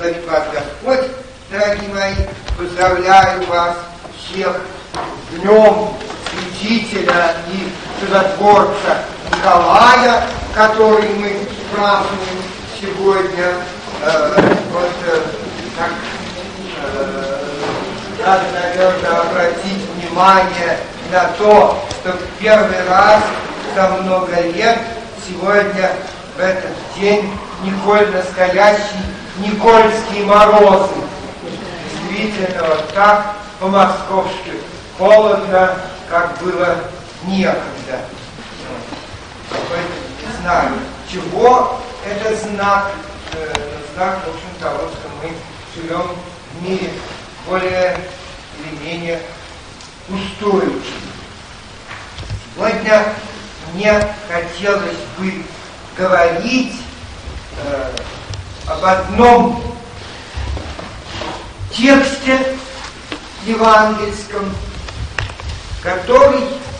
благословит вас Господь, дорогие мои. Поздравляю вас всех с днем святителя и чудотворца Николая, который мы празднуем сегодня. Надо, наверное, обратить внимание на то, что в первый раз за много лет сегодня, в этот день, Николь настоящий никольские морозы. Действительно, вот так по-московски холодно, как было некогда. Не знаю, чего это знак. Знак, в общем, того, что мы живем в мире более или менее устойчивым. Сегодня мне хотелось бы говорить об одном тексте евангельском, который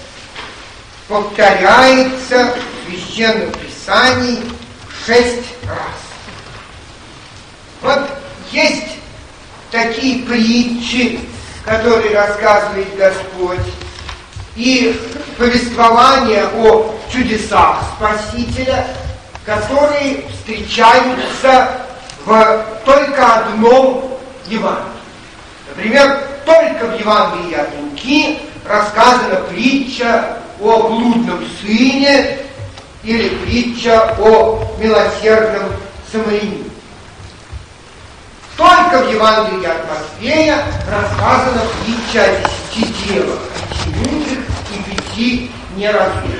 повторяется в Священном Писании 6 раз. Вот есть такие притчи, которые рассказывает Господь, и повествования о чудесах Спасителя, которые встречаются в только одном Евангелии. Например, только в Евангелии от Луки рассказана притча о блудном сыне или притча о милосердном самарянине. Только в Евангелии от Матфея рассказана притча о 10 девах, 5 мудрых и 5 неразумных.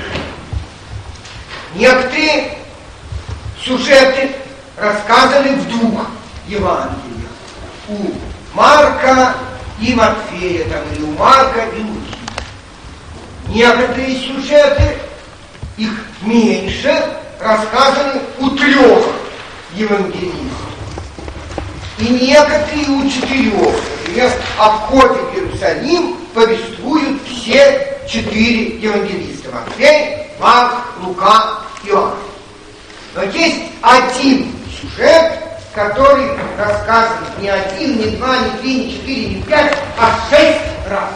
Некоторые сюжеты рассказаны в 2 Евангелиях. У Марка и Матфея, или у Марка и Луки. Некоторые сюжеты, их меньше, рассказаны у 3 евангелистов. И некоторые у 4. Например, о входе в Иерусалим повествуют все 4 евангелиста: Матфей, Марк, Лука, Иоанн. Но есть один сюжет, который рассказывает не 1, не 2, не 3, не 4, не 5, а 6 раз.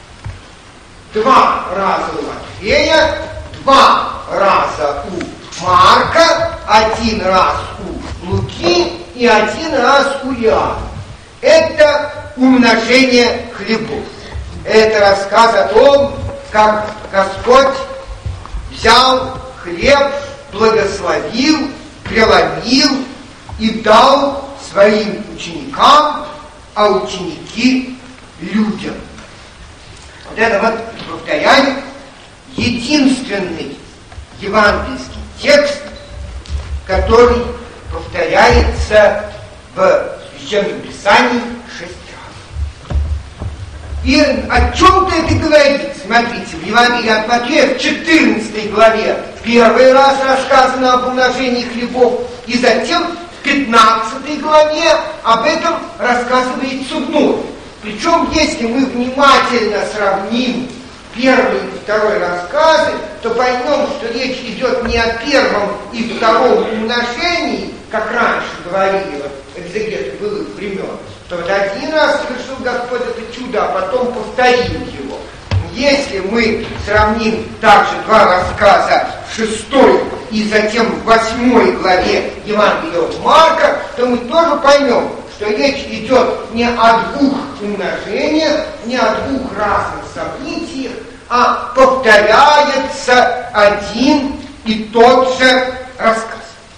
2 раза у Матфея, 2 раза у Марка, 1 раз у Луки и 1 раз у Иоанна. Это умножение хлебов. Это рассказ о том, как Господь взял хлеб, благословил, преломил и дал своим ученикам, а ученики людям. Вот это вот, повторяю, единственный евангельский текст, который повторяется в Священном Писании 6 раз. И о чем-то это говорит. Смотрите, в Евангелии от Матфея в 14 главе 1 раз рассказано об умножении хлебов, и затем в 15 главе об этом рассказывается вновь. Причем, если мы внимательно сравним 1 и 2 рассказы, то поймем, что речь идет не о 1 и 2 умножении, как раньше говорили экзегеты былых времен, то вот 1 раз совершил Господь это чудо, а потом повторил его. Если мы сравним также 2 рассказа в 6 и затем в 8 главе Евангелия от Марка, то мы тоже поймем, что речь идет не о 2 умножениях, не о 2 разных событиях, а повторяется один и тот же рассказ.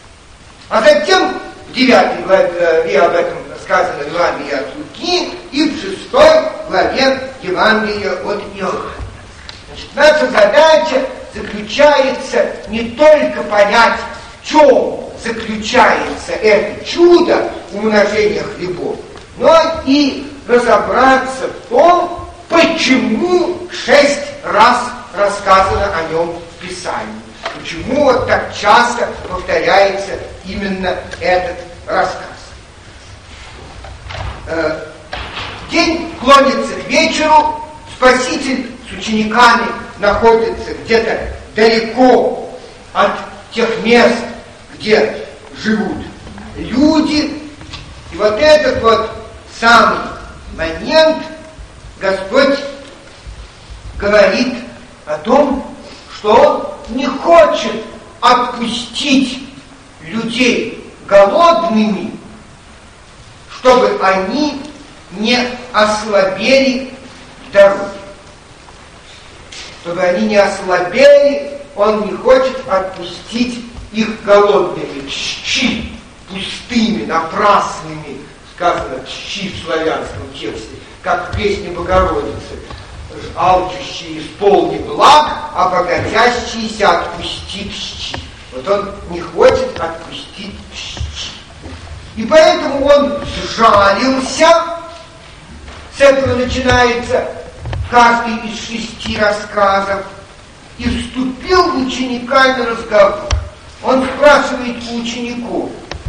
А затем в 9 главе об этом сказано в Евангелии от Луки и в 6 главе Евангелия от Иоанна. Значит, наша задача заключается не только понять, в чем заключается это чудо умножения хлебов, но и разобраться в том, почему 6 раз рассказано о нем в Писании. Почему вот так часто повторяется именно этот рассказ. День клонится к вечеру, Спаситель с учениками находится где-то далеко от тех мест, где живут люди. И вот этот вот самый момент Господь говорит о том, что Он не хочет отпустить людей голодными, чтобы они не ослабели в дороге. Чтобы они не ослабели, Он не хочет отпустить их голодными, тщи, пустыми, напрасными, сказано тщи в славянском тексте, как в песне Богородицы. Алчущие исполни благ, а богатящиеся отпусти тщи. Вот Он не хочет отпустить тщи. И поэтому Он сжалился. С этого начинается каждый из 6 рассказов. И вступил в учениками разговор. Он спрашивает у учеников,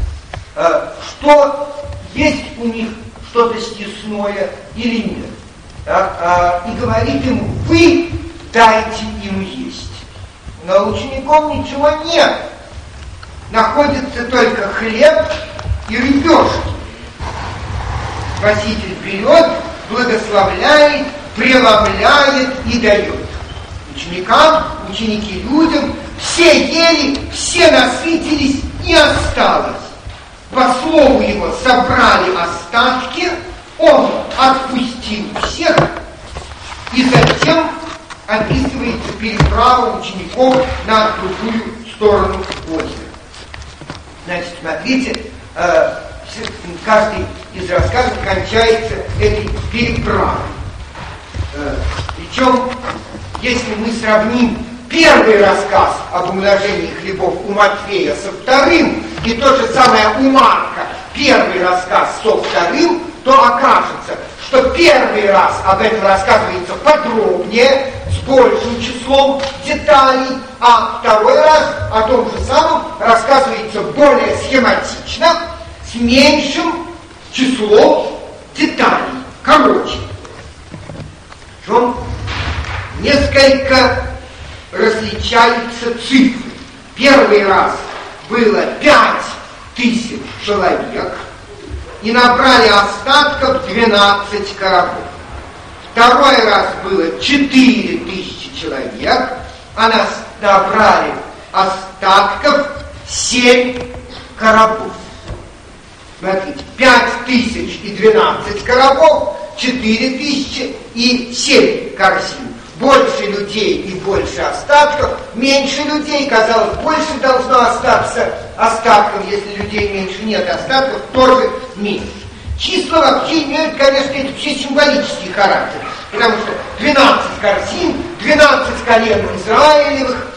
что есть у них что-то съестное или нет. И говорит им: вы дайте им есть. Но у учеников ничего нет. Находится только хлеб и рыбешки. Спаситель берет, благословляет, преломляет и дает. Ученикам, ученики людям, все ели, все насытились, и осталось. По слову его собрали остатки, он отпустил всех, и затем описывается переправа учеников на другую сторону озера. Значит, смотрите, каждый из рассказов кончается этой переправой. Причем, если мы сравним первый рассказ об умножении хлебов у Матфея со вторым, и то же самое у Марка, первый рассказ со вторым, то окажется, что первый раз об этом рассказывается подробнее, с большим числом деталей, а второй раз о том же самом рассказывается более схематично, с меньшим числом деталей, короче. Причем несколько различаются цифры. Первый раз было 5000 человек, и набрали остатков 12 коробов. Второй раз было 4000 человек, а набрали остатков 7 коробов. Смотрите, 5000 и 12 коробов, 4000 и 7 корзин. Больше людей и больше остатков, меньше людей, казалось, больше должно остаться остатков, если людей меньше, нет остатков, тоже меньше. Числа вообще имеют, конечно, это все символический характер, потому что 12 корзин, 12 колен Израилевых,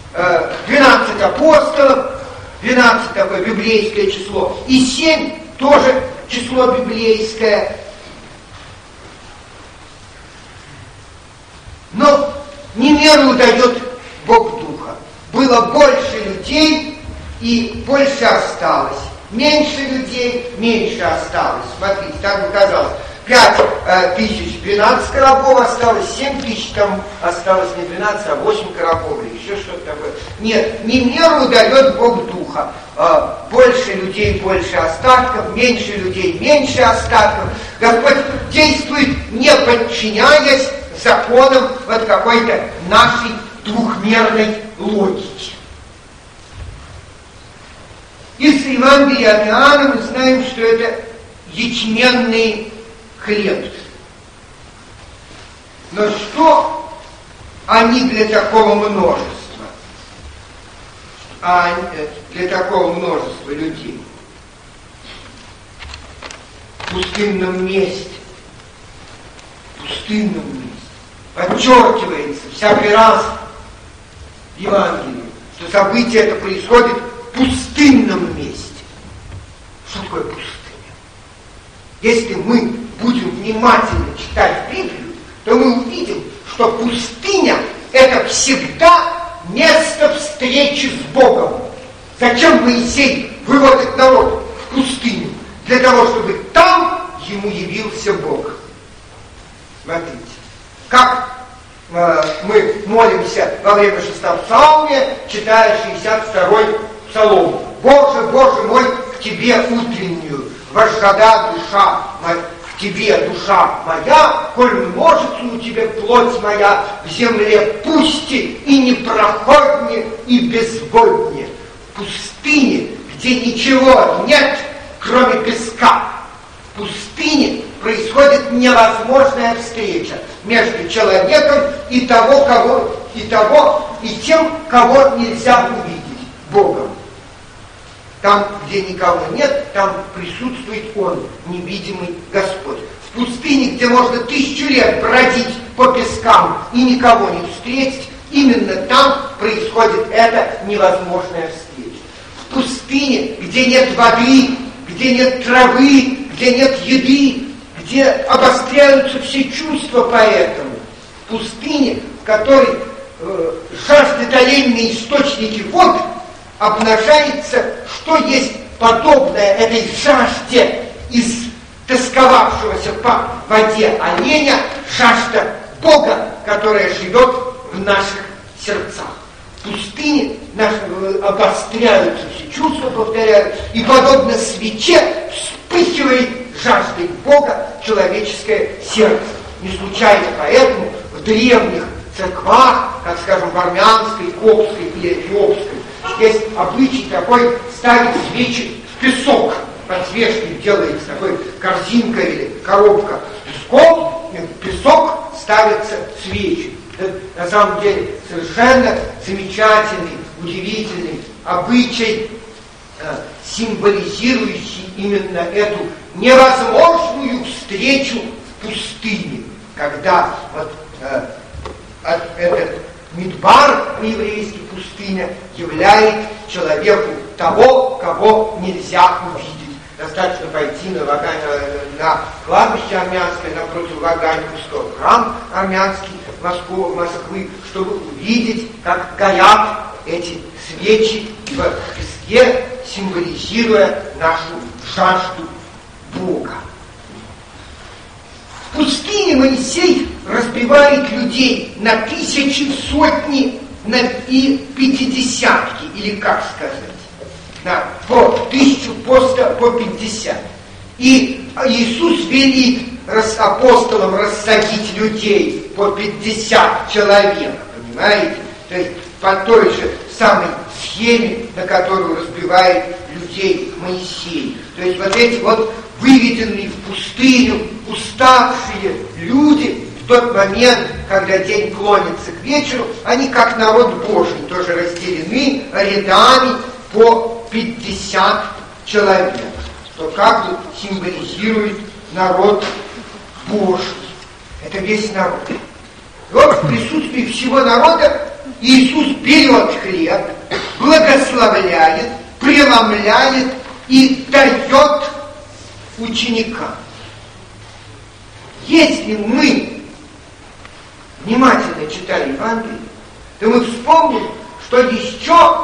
12 апостолов, 12 такое библейское число, и 7 тоже число библейское. Но не меру дает Бог Духа. Было больше людей и больше осталось. Меньше людей, меньше осталось. Смотрите, так оказалось. 5000, 12 коробов осталось, 7000, там осталось не 12, а 8 коробов или еще что-то такое. Нет, не меру дает Бог Духа. Больше людей, больше остатков, меньше людей, меньше остатков. Господь действует, не подчиняясь законам вот какой-то нашей двухмерной логики. Из Евангелия от Иоанна мы знаем, что это ячменный хлеб. Но что они для такого множества? Для такого множества людей? В пустынном месте. Подчеркивается всякий раз в Евангелии, что событие это происходит в пустынном месте. Что такое пустыня? Если мы будем внимательно читать Библию, то мы увидим, что пустыня – это всегда место встречи с Богом. Зачем Моисей выводит народ в пустыню? Для того, чтобы там ему явился Бог. Смотрите, как мы молимся во время 6-го псалме, читая 62-й псалом. «Боже, Боже мой, к Тебе утреннюю возжада душа в тебе, душа моя, коль множится у тебя плоть моя в земле пусти и непроходне, и безводне, в пустыне, где ничего нет, кроме песка. В пустыне происходит невозможная встреча между человеком и тем, кого нельзя увидеть, Богом. Там, где никого нет, там присутствует Он, невидимый Господь. В пустыне, где можно 1000 лет бродить по пескам и никого не встретить, именно там происходит эта невозможная встреча. В пустыне, где нет воды, где нет травы, где нет еды, где обостряются все чувства поэтому. В пустыне, в которой жаждет олейные источники вод, обнажается, что есть подобное этой жажде из тосковавшегося по воде оленя, жажда Бога, которая живет в наших сердцах. В пустыне обостряются все чувства, повторяю, и подобно свече вспыхивает жаждой Бога человеческое сердце. Не случайно поэтому в древних церквах, как, скажем, в армянской, коптской или эфиопской, есть обычай такой ставить свечи в песок. Подсвечник делается такой корзинка или коробка с песком, и в песок ставятся свечи. Это, на самом деле, совершенно замечательный, удивительный обычай, символизирующий именно эту невозможную встречу в пустыне, когда вот этот Мидбар, по-еврейски пустыня, являет человеку того, кого нельзя увидеть. Достаточно пойти на кладбище армянское, напротив Ваганьковского, храм армянский Москвы, чтобы увидеть, как горят эти свечи в песке, символизируя нашу жажду Бога. В пустыне Моисей разбивает людей на 1000, сотни, и 50, или как сказать, по 1000, по 50. И Иисус велит апостолам рассадить людей по 50 человек, понимаете? То есть по той же самой схеме, на которую разбивает людей Моисей. То есть вот эти вот выведенные в пустыню, уставшие люди, в тот момент, когда день клонится к вечеру, они как народ Божий, тоже разделены рядами по 50 человек, что как бы символизирует народ Божий. Это весь народ. И вот в присутствии всего народа Иисус берет хлеб, благословляет, преломляет и дает ученикам. Если мы внимательно читали Евангелие, то мы вспомним, что еще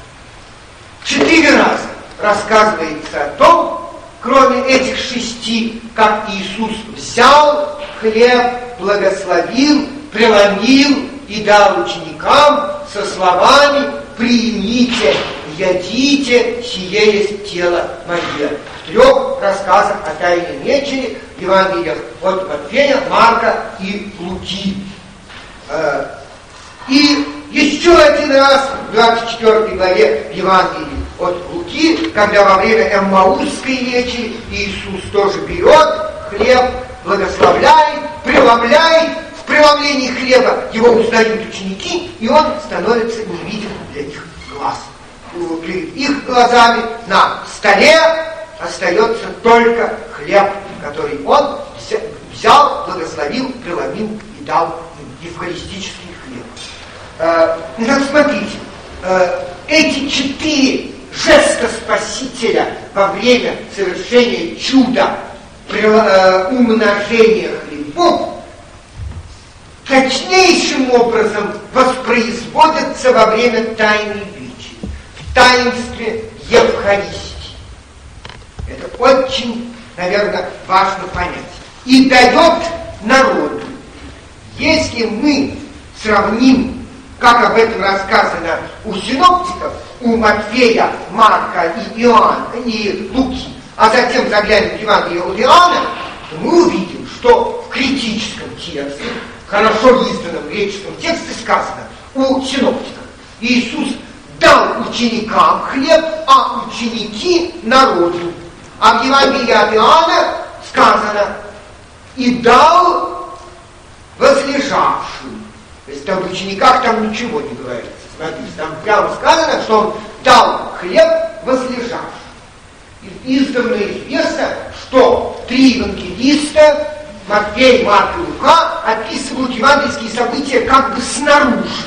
4 раза рассказывается о том, кроме этих 6, как Иисус взял хлеб, благословил, преломил и дал ученикам со словами: «Примите, ядите, сие есть тело мое». В 3 рассказах о Тайной вечере, в Евангелиях от Матфея, Марка и Луки. И еще один раз в 24 главе Евангелия от Луки, когда во время Эммаусской вечери Иисус тоже берет хлеб, благословляет, преломляет. В преломлении хлеба его узнают ученики, и он становится невидим для их глаз. Перед их глазами на столе остается только хлеб, который он взял, благословил, преломил и дал им, евхаристический хлеб. Итак, смотрите, эти 4 жеста Спасителя во время совершения чуда умножения хлебов точнейшим образом воспроизводятся во время Тайной вечери, в таинстве Евхаристии. Это очень, наверное, важно понять. И дает народу. Если мы сравним, как об этом рассказано у синоптиков, у Матфея, Марка и Иоанна, и Луки, а затем заглянем в Евангелие от Иоанна, то мы увидим, что в критическом тексте, хорошо изданном греческом тексте сказано у синоптиков: Иисус дал ученикам хлеб, а ученики народу. А в Евангелии от Иоанна сказано: и дал возлежавшим. То есть об учениках там ничего не говорится. Смотрите, там прямо сказано, что он дал хлеб возлежавшим. Издавна известно, что три евангелиста, Матфей, Марк и Лука, описывают евангельские события как бы снаружи,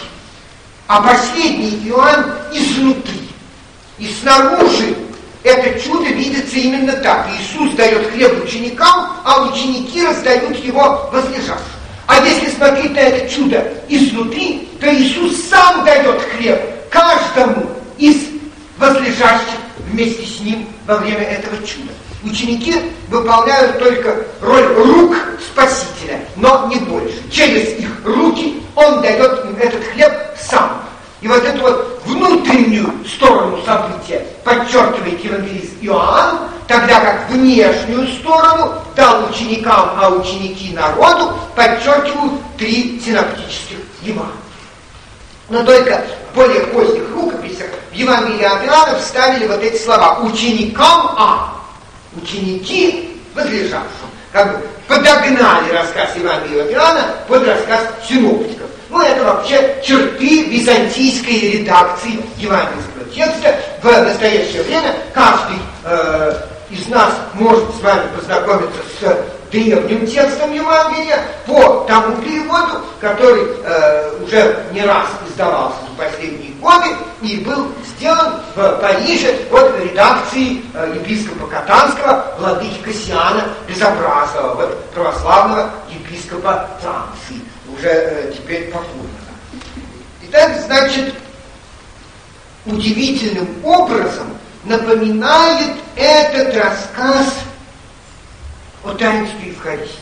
а последний Иоанн изнутри. И снаружи это чудо видится именно так. Иисус дает хлеб ученикам, а ученики раздают его возлежавшим. А если смотреть на это чудо изнутри, то Иисус сам дает хлеб каждому из возлежащих вместе с ним во время этого чуда. Ученики выполняют только роль рук Спасителя, но не больше. Через их руки он дает им этот хлеб сам. И вот эту вот внутреннюю сторону события подчеркивает евангелист Иоанн, тогда как внешнюю сторону дал ученикам, а ученики народу подчеркивают три синоптических Евангелия. Но только в более поздних рукописях в Евангелии от Иоанна вставили вот эти слова: ученикам, а ученики возлежавшим. Как бы подогнали рассказ Евангелия от Иоанна под рассказ синоптиков. Ну, это вообще черты византийской редакции евангельского текста. В настоящее время каждый из нас может с вами познакомиться с древним текстом Евангелия по тому переводу, который уже не раз издавался в последние годы и был сделан в Париже под редакцией епископа Катанского, владыки Кассиана Безобразного, вот, православного епископа Франции, уже теперь покойного. Итак, значит, удивительным образом напоминает этот рассказ о таинстве Евхаристии.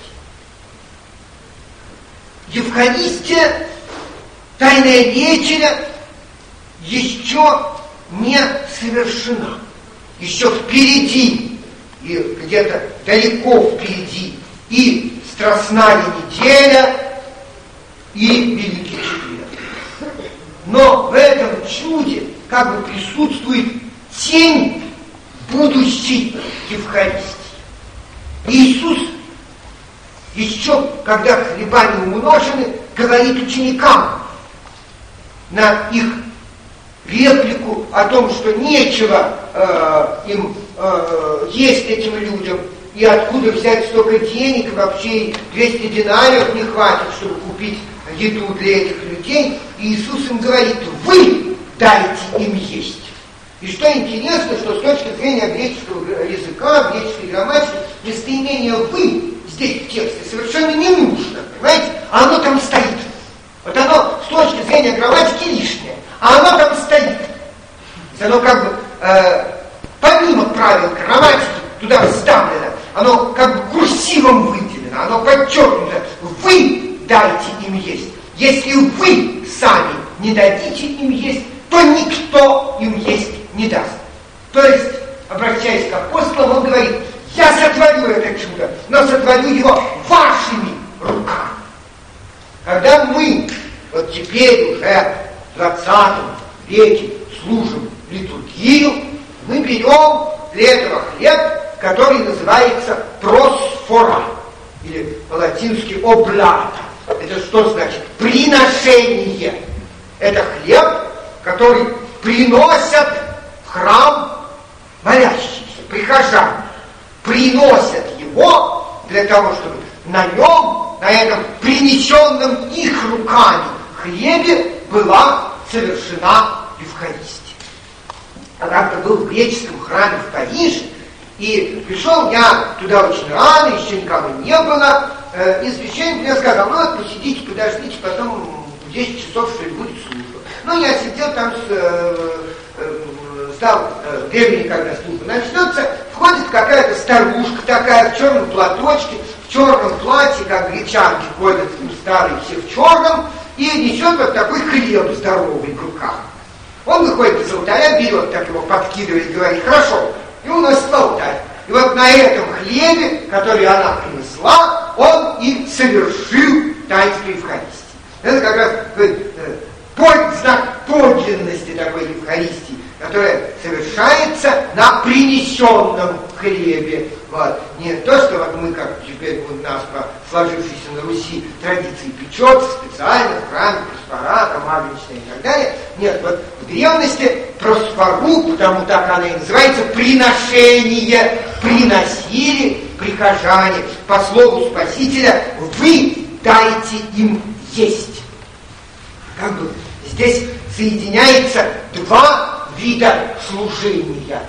Евхаристия, тайная вечеря, еще не совершена. Еще впереди, и где-то далеко впереди, и Страстная неделя, и Великий Четверг. Но в этом чуде как бы присутствует тень будущей Евхаристии. Иисус еще, когда хлеба не умножены, говорит ученикам на их реплику о том, что нечего им есть этим людям, и откуда взять столько денег, и вообще 200 динариев не хватит, чтобы купить еду для этих людей. И Иисус им говорит: вы дайте им есть. И что интересно, что с точки зрения греческого языка, греческой грамматики, местоимение «вы» здесь в тексте совершенно не нужно, понимаете? А оно там стоит. Вот оно с точки зрения грамматики лишнее, а оно там стоит. Оно как бы помимо правил грамматики туда вставлено, оно как бы курсивом выделено, оно подчеркнуто. Вы дайте им есть. Если вы сами не дадите им есть, то никто им есть не даст. То есть, обращаясь к апостолам, он говорит: я сотворю это чудо, но сотворю его вашими руками. Когда мы вот теперь уже в 20 веке служим литургию, мы берем для этого хлеб, который называется просфора, или по-латински облата. Это что значит? Приношение. Это хлеб, который приносят в храм молящиеся, прихожане. Приносят его для того, чтобы на нем, на этом принесенном их руками хлебе была совершена Евхаристия. Я как-то был в греческом храме в Париже, и пришел я туда очень рано, еще никого не было, и священник мне сказал: ну вот посидите, подождите, потом в 10 часов, что ли, будет служба. Ну, я сидел там, ждал времени, когда служба начнется, входит какая-то старушка такая в черном платочке, в черном платье, как гречанки ходят, старые все в черном, и несет вот такой хлеб здоровый в руках. Он выходит из алтаря, берет, так его подкидывает, говорит: хорошо, и уносит в алтарь. И вот на этом хлебе, который она принесла, он и совершил таинство Евхаристии. Это как раз знак подлинности такой Евхаристии, которая совершается на принесенном хлебе. Вот. Не то, что вот мы, как теперь у нас по сложившейся на Руси традиции печется специально в храме, просфора, масличная и так далее. Нет, вот в древности просфору, потому так она и называется, приношение, приносили прихожане по слову Спасителя: вы дайте им есть. Как бы здесь соединяется два вида служения: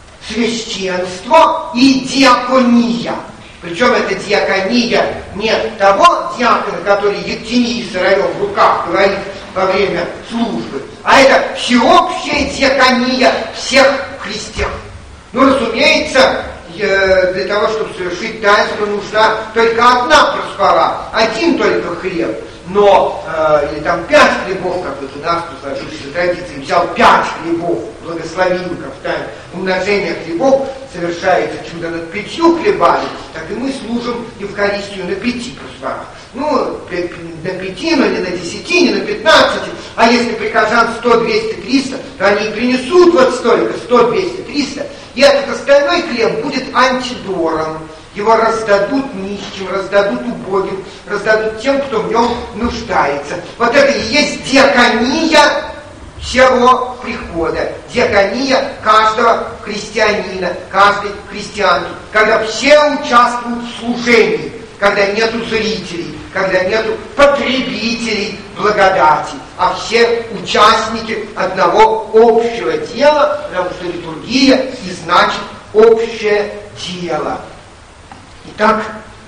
священство и диакония. Причем эта диакония не того диакона, который ектении с сыровем в руках говорит во время службы, а это всеобщая диакония всех христиан. Ну, разумеется, для того, чтобы совершить таинство, нужна только одна просфора, один только хлеб. Но, или там 5 хлебов, как вот у нас по сложившейся традиции, взял 5 хлебов, благословил, как в тайне умножения хлебов, совершается чудо над 5 хлебами, так и мы служим Евхаристию на 5 просфорах. Ну, на 5, но не на 10, не на 15, а если прихожан 100, 200, 300, то они и принесут вот столько, 100, 200, 300, и этот остальной хлеб будет антидором. Его раздадут нищим, раздадут убогим, раздадут тем, кто в нем нуждается. Вот это и есть диакония всего прихода, диакония каждого христианина, каждой христианки, когда все участвуют в служении, когда нету зрителей, когда нету потребителей благодати, а все участники одного общего дела, потому что литургия и значит общее дело. Итак,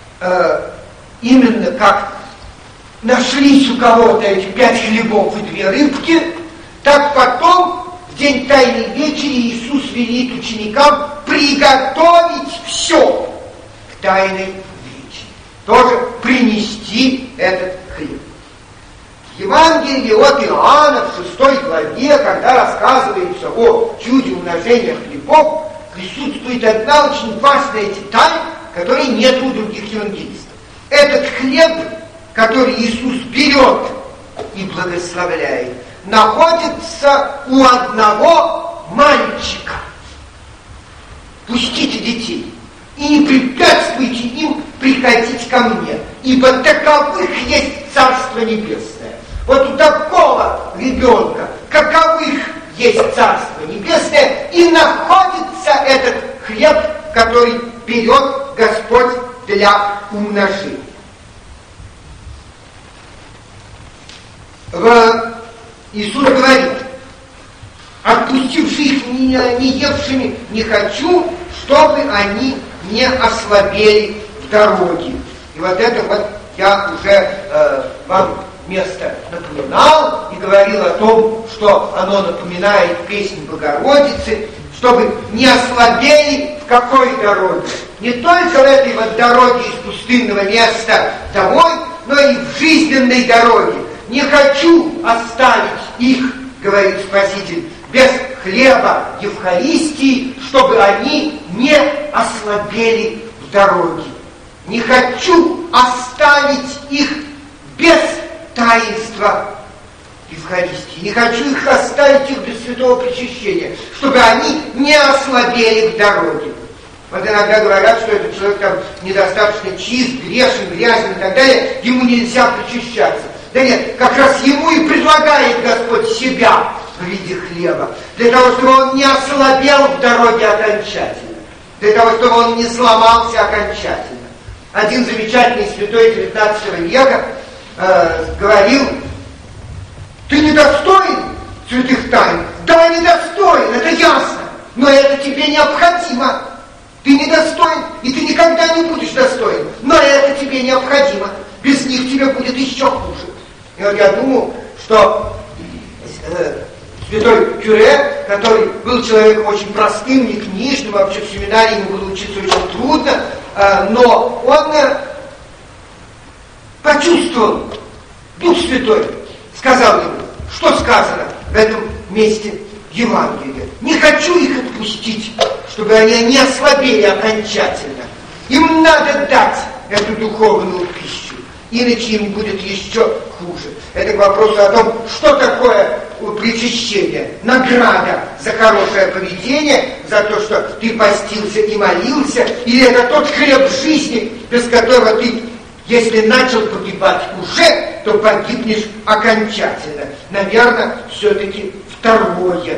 именно как нашлись у кого-то эти 5 хлебов и 2 рыбки, так потом в день Тайной Вечери Иисус велит ученикам приготовить все к Тайной Вечере. Тоже принести этот хлеб. В Евангелии от Иоанна в 6 главе, когда рассказывается о чуде умножения хлебов, присутствует одна очень важная деталь, которой нет у других евангелистов. Этот хлеб, который Иисус берет и благословляет, находится у одного мальчика. Пустите детей и не препятствуйте им приходить ко мне, ибо таковых есть Царство Небесное. Вот у такого ребенка, каковых есть Царство Небесное, и находится этот хлеб, который берет Господь для умножения. Иисус говорит: отпустивши их не евшими, не хочу, чтобы они не ослабели в дороге. И вот это вот я уже вам место напоминал и говорил о том, что оно напоминает песнь Богородицы, чтобы не ослабели в какой дороге? Не только в этой вот дороге из пустынного места домой, но и в жизненной дороге. Не хочу оставить их, говорит Спаситель, без хлеба Евхаристии, чтобы они не ослабели в дороге. Не хочу оставить их без таинства Евхаристии. Не хочу их оставить их без святого причащения, чтобы они не ослабели в дороге. Вот иногда говорят, что этот человек там недостаточно чист, грешен, грязен и так далее, ему нельзя причащаться. Да нет, как раз ему и предлагает Господь себя в виде хлеба, для того, чтобы он не ослабел в дороге окончательно, для того, чтобы он не сломался окончательно. Один замечательный святой 19 века говорил: ты недостоин святых тайн? Да, недостоин, это ясно, но это тебе необходимо. Ты недостоин, и ты никогда не будешь достоин, но это тебе необходимо. Без них тебе будет еще хуже. И вот я думаю, что святой Кюре, который был человеком очень простым, не книжным, вообще в семинарии ему было учиться очень трудно, но он почувствовал, Дух Святой сказал ему, что сказано в этом месте Евангелия. Не хочу их отпустить. пустить, чтобы они не ослабели окончательно. Им надо дать эту духовную пищу, иначе им будет еще хуже. Это к вопросу о том, что такое причащение. Награда за хорошее поведение, за то, что ты постился и молился, или это тот хлеб жизни, без которого ты, если начал погибать уже, то погибнешь окончательно. Наверное, все-таки второе.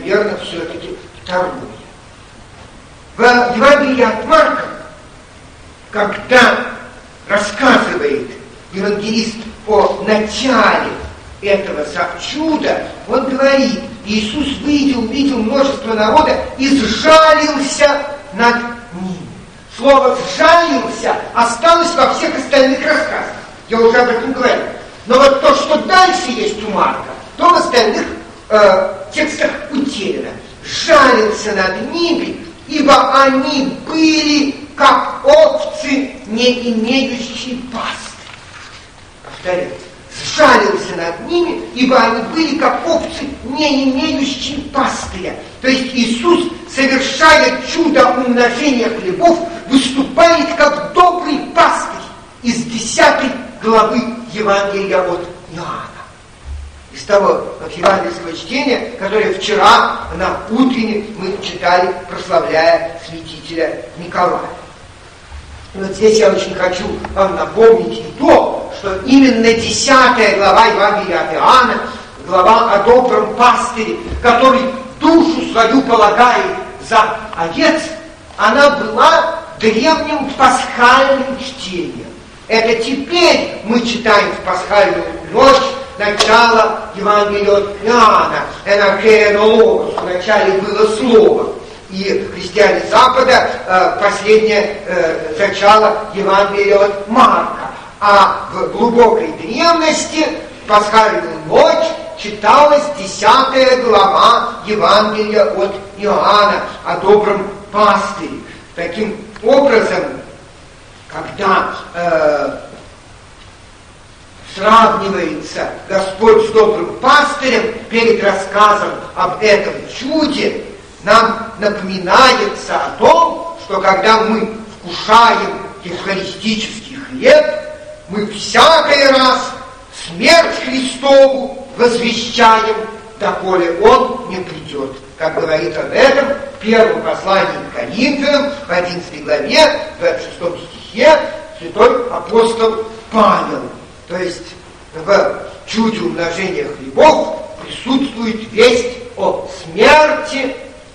В Евангелии от Марка, когда рассказывает евангелист о начале этого чуда, он говорит: Иисус увидел множество народа и сжалился над ними. Слово «сжалился» осталось во всех остальных рассказах. Я уже об этом говорил. Но вот то, что дальше есть у Марка, то в остальных текстах утеряно. Сжалился над ними, ибо они были как овцы, не имеющие пасты. Повторяю. Сжалился над ними, ибо они были как овцы, не имеющие пастыря. То есть Иисус, совершая чудо умножения хлебов, выступает как добрый пастырь из 10 главы Евангелия от Иоанна. Из того евангельского чтения, которое вчера на утренне мы читали, прославляя святителя Николая. И вот здесь я очень хочу вам напомнить и то, что именно 10 глава Евангелия от Иоанна, глава о добром пастыре, который душу свою полагает за овец, она была древним пасхальным чтением. Это теперь мы читаем в пасхальную ночь начало Евангелия от Иоанна, «Энархея-нологос», в начале было слово. И христиане Запада последнее начало Евангелия от Марка. А в глубокой древности в пасхальную ночь читалась 10 глава Евангелия от Иоанна о добром пастыре. Таким образом, когда сравнивается Господь с добрым пастырем перед рассказом об этом чуде, нам напоминается о том, что когда мы вкушаем евхаристический хлеб, мы всякий раз смерть Христову возвещаем, доколе Он не придет. Как говорит об этом в первом послании к Коринфянам, в 11 главе, в 26 стихе, святой апостол Павел. То есть в чуде умножения хлебов присутствует весть о смерти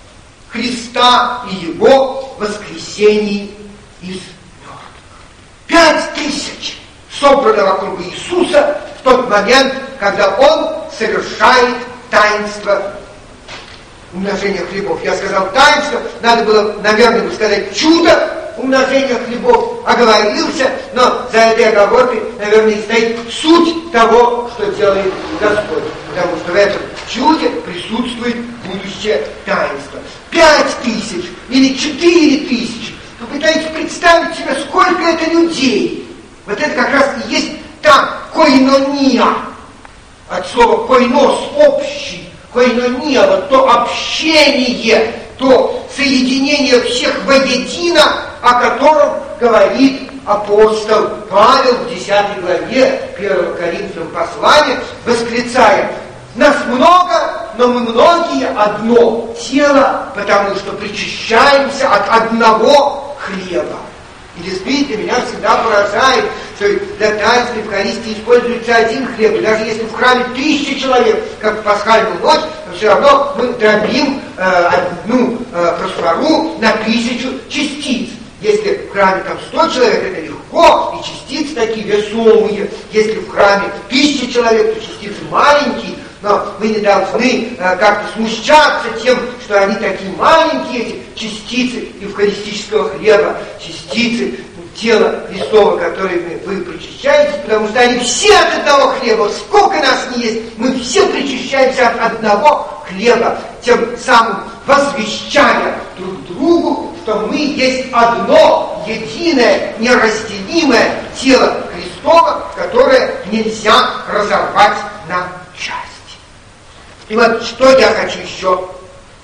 Христа и Его воскресении из мертвых. 5000 собрано вокруг Иисуса в тот момент, когда Он совершает таинство умножения хлебов. Я сказал таинство, надо было, наверное, сказать чудо умножения хлебов, оговорился, но за этой оговоркой, наверное, стоит суть того, что делает Господь. Потому что в этом чуде присутствует будущее таинство. 5000 или 4000. Попытайтесь представить себе, сколько это людей. Вот это как раз и есть та койнония. От слова койнос, общий. Койнония, вот то общение, то соединение всех воедино, о котором говорит апостол Павел в 10 главе 1 Коринфянам послания, восклицая: нас много, но мы многие одно тело, потому что причащаемся от одного хлеба. И действительно, меня всегда поражает, что для таинства Евхаристии используется один хлеб. И даже если в храме 1000 человек, как в пасхальную ночь, то все равно мы дробим одну просфору на 1000 частиц. Если в храме там 100 человек, это легко, и частицы такие весомые. Если в храме 1000 человек, то частицы маленькие. Но мы не должны как-то смущаться тем, что они такие маленькие, эти частицы евхаристического хлеба, частицы тела Христова, которыми вы причащаетесь, потому что они все от одного хлеба. Сколько нас не есть, мы все причащаемся от одного хлеба, тем самым возвещая друг другу, что мы есть одно, единое, неразделимое тело Христова, которое нельзя разорвать на части. И вот что я хочу еще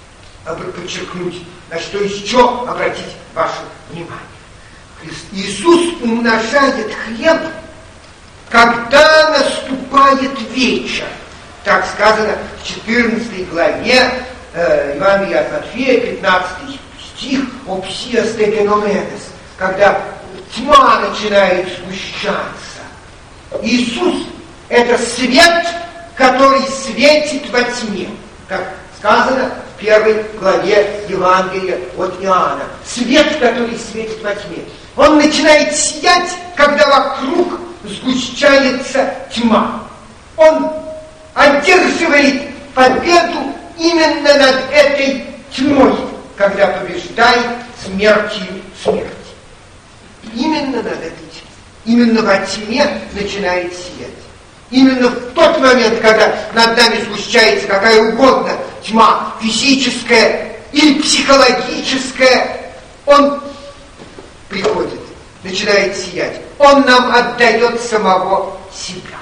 подчеркнуть, на что еще обратить ваше внимание. Иисус умножает хлеб, когда наступает вечер. Так сказано в 14 главе Евангелия от Матфея, 15 стих, «Опсиас де геномедес», когда тьма начинает сгущаться. Иисус – это свет, который светит во тьме, как сказано в 1 главе Евангелия от Иоанна. Свет, который светит во тьме. Он начинает сиять, когда вокруг сгущается тьма. Он одерживает победу именно над этой тьмой, когда побеждает смертью смерть. Именно над этой тьмой. Именно во тьме начинает сиять. Именно в тот момент, когда над нами сгущается какая угодно тьма, физическая или психологическая, он приходит, начинает сиять. Он нам отдает самого себя.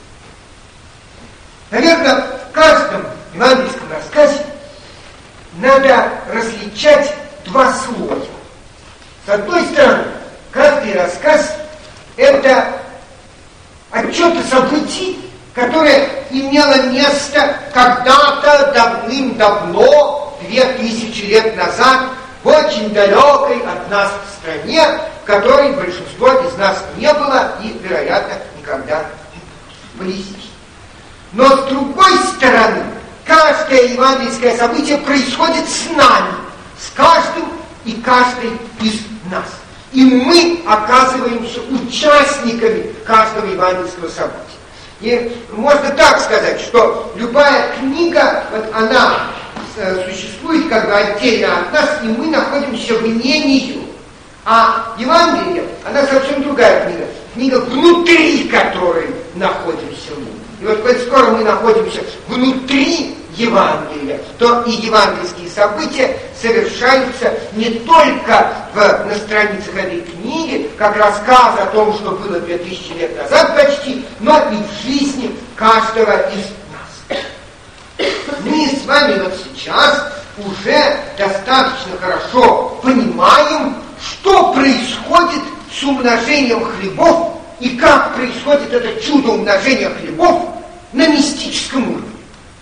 Наверное, в каждом евангельском рассказе надо различать два слоя. С одной стороны, каждый рассказ – это отчет о событии, которое имело место когда-то давным-давно, 2000 лет назад, в очень далекой от нас стране, в которой большинство из нас не было и, вероятно, никогда не будет близко. Но с другой стороны, каждое евангельское событие происходит с нами, с каждым и каждой из нас. И мы оказываемся участниками каждого евангельского события. И можно так сказать, что любая книга, вот она существует как бы отдельно от нас, и мы находимся вне нее. А Евангелие, она совсем другая книга. Книга, внутри которой находимся мы. И вот коль скоро мы находимся внутри Евангелия, то и евангельские события совершаются не только на страницах этой книги, как рассказ о том, что было 2000 лет назад почти, но и в жизни каждого из нас. Мы с вами вот сейчас уже достаточно хорошо понимаем, что происходит с умножением хлебов и как происходит это чудо умножения хлебов на мистическом уровне.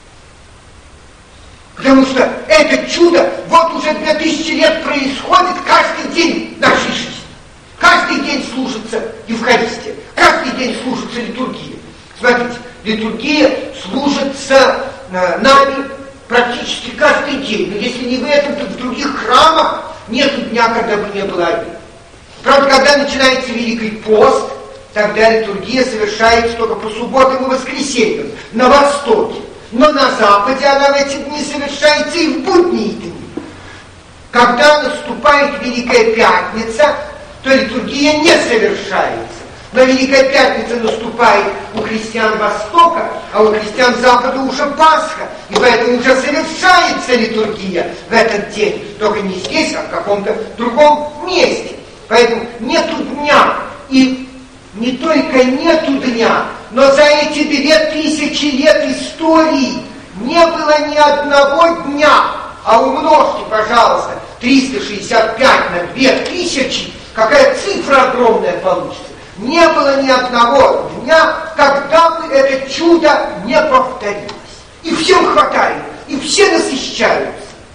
Потому что это чудо вот уже 2000 лет происходит каждый день нашей жизни. Каждый день служится Евхаристия, каждый день служится литургия. Смотрите, литургия служится нами практически каждый день. Но если не в этом, то в других храмах нет дня, когда бы не было обеда. Правда, когда начинается Великий пост, тогда литургия совершается только по субботам и воскресеньям на Востоке. Но на Западе она в эти дни совершается и в будние дни. Когда наступает Великая Пятница, то литургия не совершается. Но Великая Пятница наступает у христиан Востока, а у христиан Запада уже Пасха. И поэтому уже совершается литургия в этот день. Только не здесь, а в каком-то другом месте. Поэтому нету дня. И не только нету дня, но за эти 2000 лет истории не было ни одного дня. А умножьте, пожалуйста, 365 на 2000, какая цифра огромная получится. Не было ни одного дня, когда бы это чудо не повторилось. И всем хватает, и все насыщаются.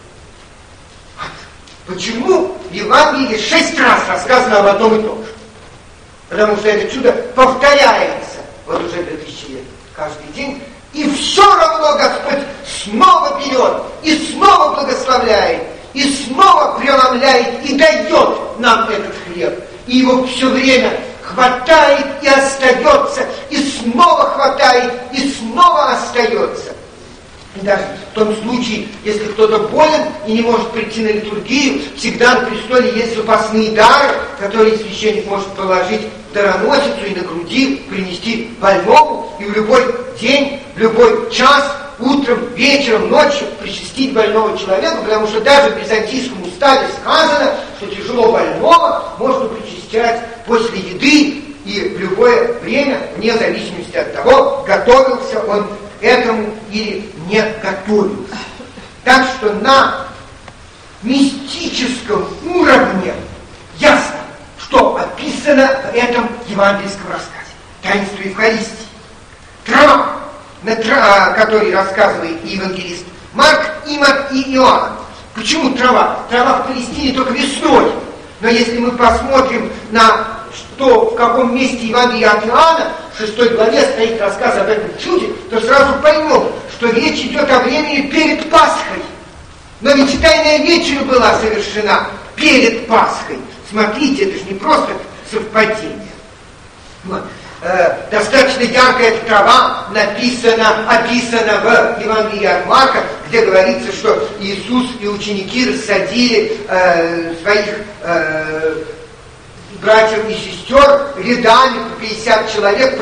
Почему в Евангелии 6 раз рассказано об одном и том же? Потому что это чудо повторяется вот уже 2000 лет каждый день. И все равно Господь снова берет, и снова благословляет, и снова преломляет, и дает нам этот хлеб. И его все время хватает и остается, и снова хватает, и снова остается. И даже в том случае, если кто-то болен и не может прийти на литургию, всегда на престоле есть запасные дары, которые священник может положить в дароносицу и на груди, принести больному, и в любой день, в любой час, утром, вечером, ночью причастить больного человека, потому что даже в византийском уставе сказано, что тяжело больного можно причащать после еды и в любое время, вне зависимости от того, готовился он к этому или не готовился. Так что на мистическом уровне ясно, что описано в этом евангельском рассказе. Таинство Евхаристии. Трава, который рассказывает евангелист Марк, Имар и Иоанн. Почему трава? Трава в Палестине только весной. Но если мы посмотрим на что, в каком месте Евангелия от Иоанна, в 6 главе стоит рассказ об этом чуде, то сразу поймем, что речь идет о времени перед Пасхой. Но ведь Тайная вечеря была совершена перед Пасхой. Смотрите, это же не просто совпадение. Вот. Достаточно яркая эта трава описана в Евангелии от Марка, где говорится, что Иисус и ученики рассадили своих братьев и сестер рядами по 50 человек,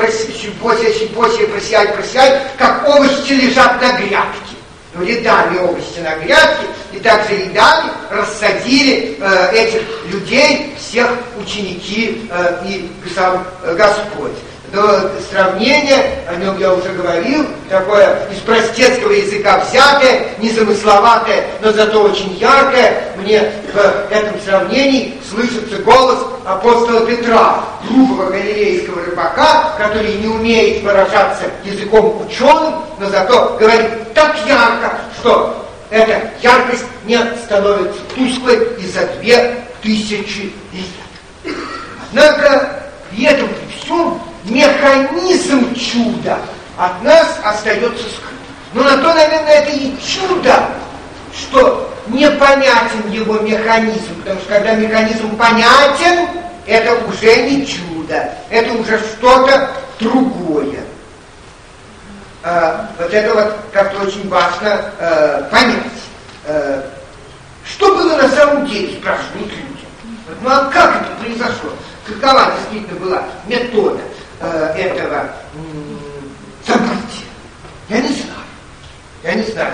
просияй, как овощи лежат на грядке. Ну, рядами овощи на грядке, и также рядами рассадили этих людей, всех ученики и сам Господь. Но сравнение, о нем я уже говорил, такое из простецкого языка взятое, незамысловатое, но зато очень яркое. Мне в этом сравнении слышится голос апостола Петра, грубого галилейского рыбака, который не умеет выражаться языком ученым, но зато говорит так ярко, что эта яркость не становится тусклой и за 2000 лет. Однако при этом при всем механизм чуда от нас остается скрыт. Но на то, наверное, это и чудо, что непонятен его механизм, потому что когда механизм понятен, это уже не чудо, это уже что-то другое. Вот это вот как-то очень важно понять. Что было на самом деле, спрашивают люди. Ну а как это произошло? Какова действительно была метода этого события? Я не знаю.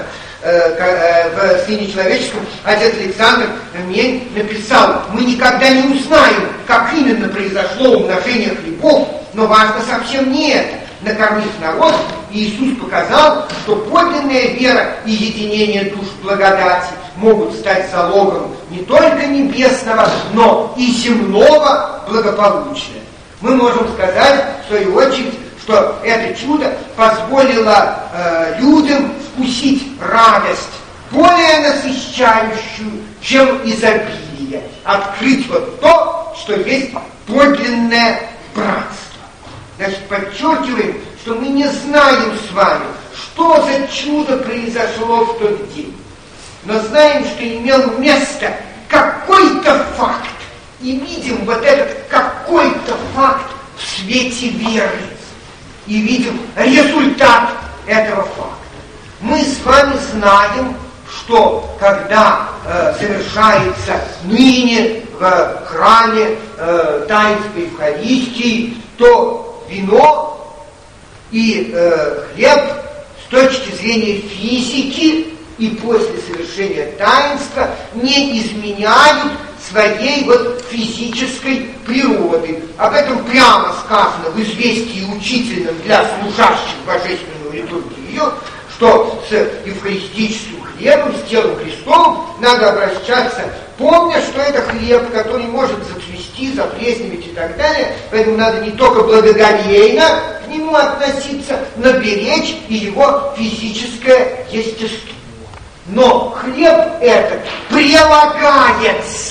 В «Сыне человеческом» отец Александр мне написал: мы никогда не узнаем, как именно произошло умножение хлебов, но важно совсем не это. Накормив народ, Иисус показал, что подлинная вера и единение душ в благодати могут стать залогом не только небесного, но и земного благополучия. Мы можем сказать, в свою очередь, что это чудо позволило людям вкусить радость, более насыщающую, чем изобилие, открыть вот то, что есть подлинное братство. Значит, подчеркиваем, что мы не знаем с вами, что за чудо произошло в тот день, но знаем, что имел место какой-то факт, и видим вот этот какой-то факт в свете веры, и видим результат этого факта. Мы с вами знаем, что когда совершается ныне в храме таинство Евхаристии, то вино и хлеб с точки зрения физики и после совершения таинства не изменяют своей вот физической природы. Об этом прямо сказано в известии учительном для служащих божественную литургию, что с евхаристическим хлебом, с телом Христовым надо обращаться, помня, что это хлеб, который может зацвести, заплесневеть и так далее, поэтому надо не только благоговейно к нему относиться, но беречь и его физическое естество. Но хлеб этот прилагается,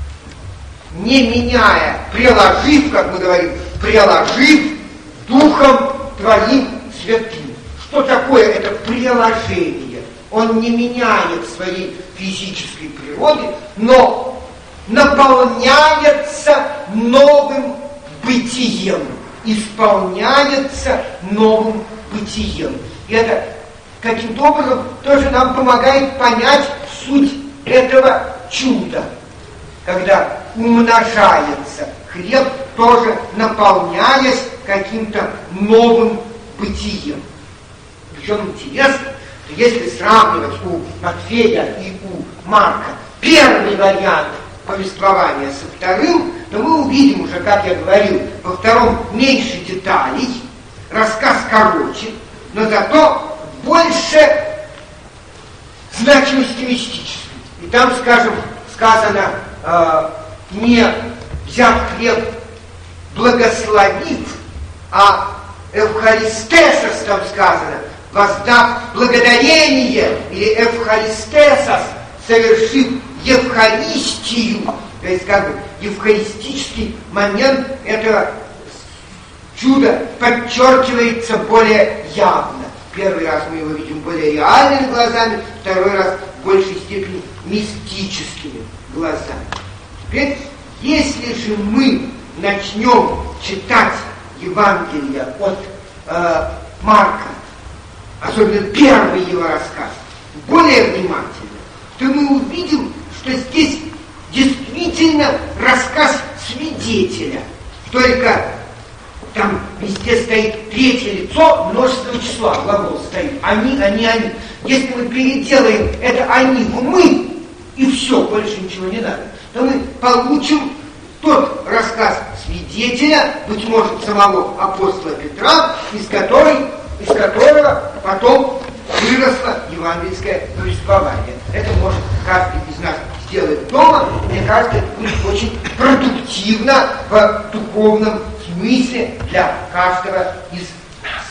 не меняя, приложив, как мы говорим, приложив Духом Твоим Святым. Что такое это приложение? Он не меняет своей физической природы, но наполняется новым бытием, исполняется новым бытием. И это каким-то образом тоже нам помогает понять суть этого чуда. Когда умножается хлеб, тоже наполняясь каким-то новым бытием. Причем интересно, что если сравнивать у Матфея и у Марка первый вариант повествования со вторым, то мы увидим уже, как я говорил, во втором меньше деталей, рассказ короче, но зато больше значимости мистической. И там, скажем, сказано, не взяв хлеб, благословив, а эвхаристесос там сказано, воздав благодарение, или эвхаристесос, совершив Евхаристию, то есть как бы евхаристический момент этого чуда подчеркивается более явно. Первый раз мы его видим более реальными глазами, второй раз в большей степени мистическими глазами. Теперь, если же мы начнем читать Евангелие от Марка, особенно первый его рассказ, более внимательно, то мы увидим, что здесь действительно рассказ свидетеля. Только там везде стоит третье лицо, множество числа, глагол стоит. Они. Если мы переделаем это «они» в «мы», и все, больше ничего не надо, то мы получим тот рассказ свидетеля, быть может, самого апостола Петра, из которого потом выросло евангельское повествование. Это может каждый из нас сделать дома. Мне кажется, это будет очень продуктивно в духовном смысле для каждого из нас.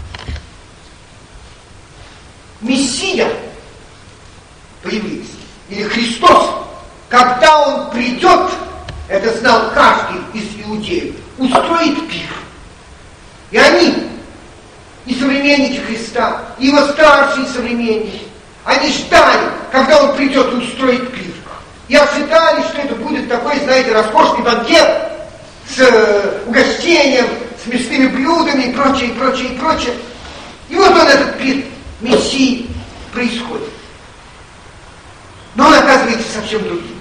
Мессия по-еврейски, или Христос, когда Он придет, это знал каждый из иудеев, устроит пир. И они, и современники Христа, и его старшие современники, они ждали, когда Он придет и устроит пир. И ожидали, что это будет такой, знаете, роскошный банкет с угощением, с мясными блюдами и прочее, и прочее, и прочее. И вот он, этот пир Мессии, происходит. Но он оказывается совсем другим.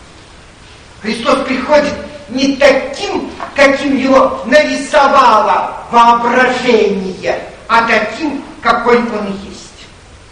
Христос приходит не таким, каким его нарисовало воображение, а таким, какой он есть.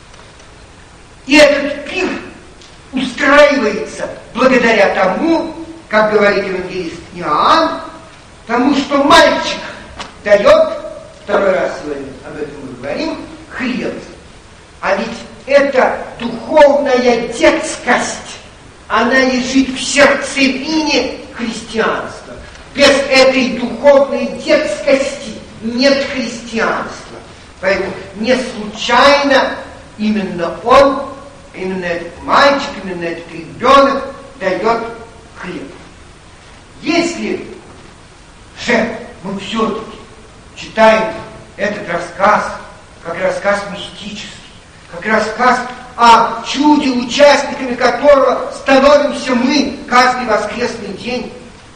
И этот пир устраивается благодаря тому, как говорит евангелист Иоанн, тому, что мальчик дает, второй раз сегодня об этом мы говорим, хлеб. А ведь эта духовная детскость, она лежит в сердцевине христианства. Без этой духовной детскости нет христианства. Поэтому не случайно именно он, именно этот мальчик, именно этот ребенок дает хлеб. Если же мы все-таки читаем этот рассказ, как рассказ мистический, как рассказ о чуде, участниками которого становимся мы каждый воскресный день.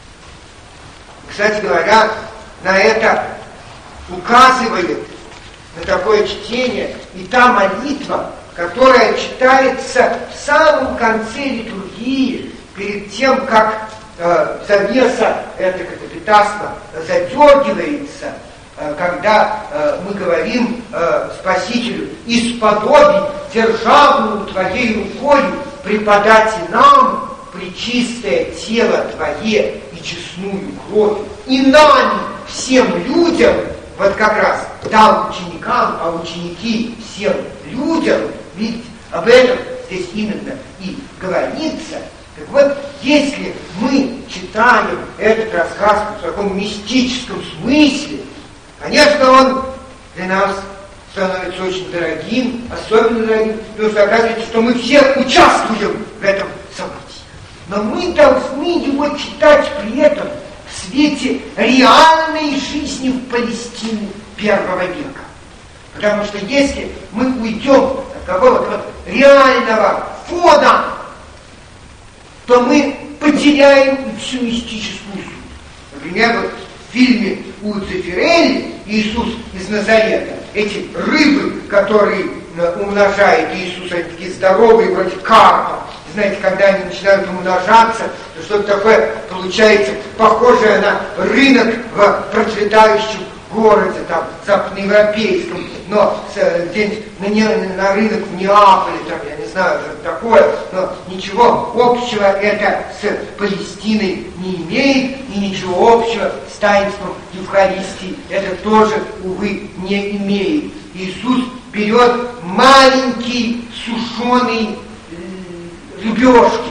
Кстати говоря, на это указывает, на такое чтение, и та молитва, которая читается в самом конце литургии, перед тем, как завеса, это катапитасма, задергивается, когда мы говорим Спасителю: «Исподоби державную Твоей рукою преподати нам пречистое тело Твое и честную кровь, и нами, всем людям», вот как раз дал ученикам, а ученики всем людям, видите, об этом здесь именно и говорится. Так вот, если мы читаем этот рассказ в таком мистическом смысле, конечно, он для нас становится очень дорогим, особенно дорогим, потому что оказывается, что мы все участвуем в этом событии. Но мы должны его читать при этом в свете реальной жизни в Палестине первого века. Потому что если мы уйдем от какого-то реального фона, то мы потеряем всю мистическую суть. Например, вот в фильме у Цифирелли «Иисус из Назарета», эти рыбы, которые умножает Иисус, они такие здоровые, вроде карпа. Знаете, когда они начинают умножаться, то что-то такое получается похожее на рынок в процветающем городе, там, западноевропейском, но где-нибудь на рынок в Неаполе, там, я не знаю, что такое, но ничего общего это с Палестиной не имеет, и ничего общего с таинством Евхаристии это тоже, увы, не имеет. Иисус берет маленький сушеный рыбешки,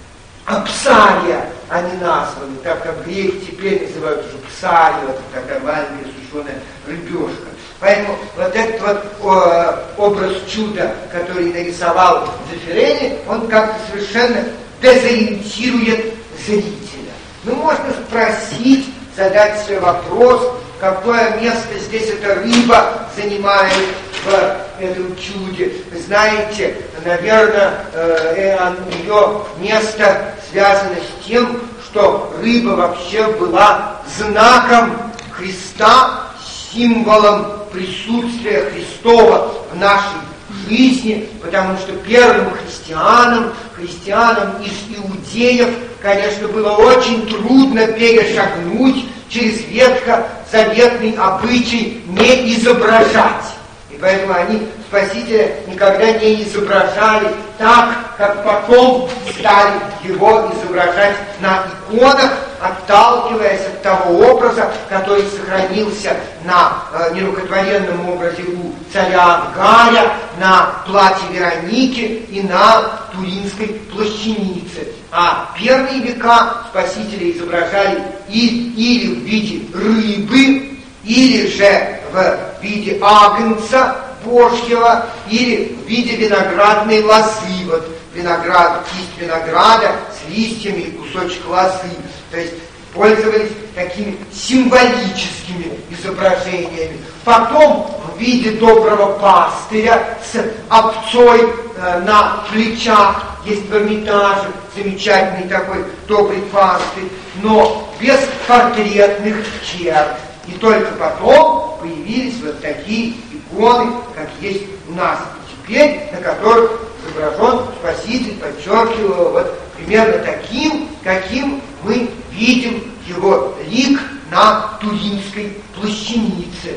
псария они названы, так как греки теперь называют уже псарию, это такая маленькая сушеная рыбешка. Поэтому вот этот вот образ чуда, который нарисовал Дзефирелли, он как-то совершенно дезориентирует зрителя. Ну, можно спросить, задать себе вопрос, какое место здесь эта рыба занимает в этом чуде. Вы знаете, наверное, ее место связано с тем, что рыба вообще была знаком Христа, символом присутствия Христова в нашей жизни, потому что первым христианам из иудеев, конечно, было очень трудно перешагнуть через ветхозаветный обычай не изображать. И поэтому они Спасителя никогда не изображали так, как потом стали его изображать на иконах, отталкиваясь от того образа, который сохранился на нерукотворенном образе у царя Гаря, на платье Вероники и на Туринской плащанице. А первые века Спасителя изображали или в виде рыбы, или же в виде агнца Божьего, или в виде виноградной лозы. Вот кисть винограда с листьями и кусочек лозы. То есть пользовались такими символическими изображениями. Потом в виде доброго пастыря с овцой на плечах. Есть в Эрмитаже замечательный такой добрый пастырь, но без портретных черт. И только потом появились вот такие иконы, как есть у нас теперь, на которых изображен Спаситель, подчеркиваю, вот примерно таким, каким мы видим его лик на Туринской плащанице.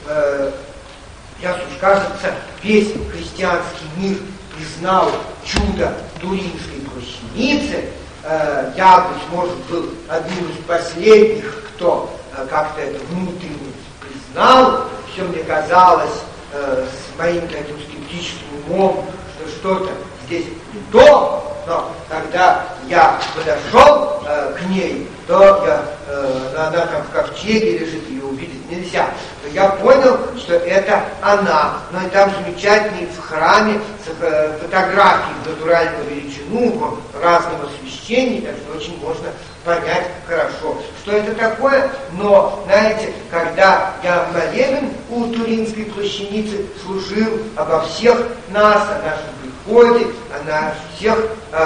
Сейчас уж, кажется, весь христианский мир признал чудо Туринской плащаницы. Я, быть может, был одним из последних, кто как-то это внутренне признал. Все мне казалось с моим таким скептическим умом, что что-то здесь не то, но когда я подошел к ней, то она там в ковчеге лежит, ее увидеть нельзя, то я понял, что это она. Но и там замечательные в храме фотографии в натуральную величину, разного освещения, так что очень можно понять хорошо, что это такое. Но, знаете, когда я молебен у Туринской плащаницы служил обо всех нас, о нашем приходе, о всех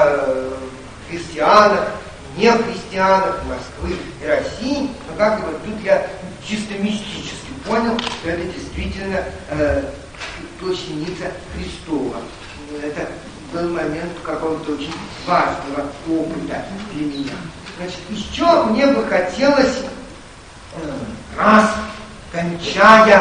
христианах, не христианах Москвы и России, но как-то вот тут я чисто мистически понял, что это действительно плащаница Христова. Это был момент какого-то очень важного опыта для меня. Значит, еще мне бы хотелось, раз кончая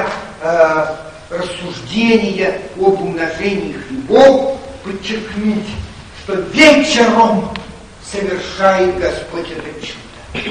рассуждение об умножении хлебов, подчеркнуть, что вечером совершает Господь это чудо.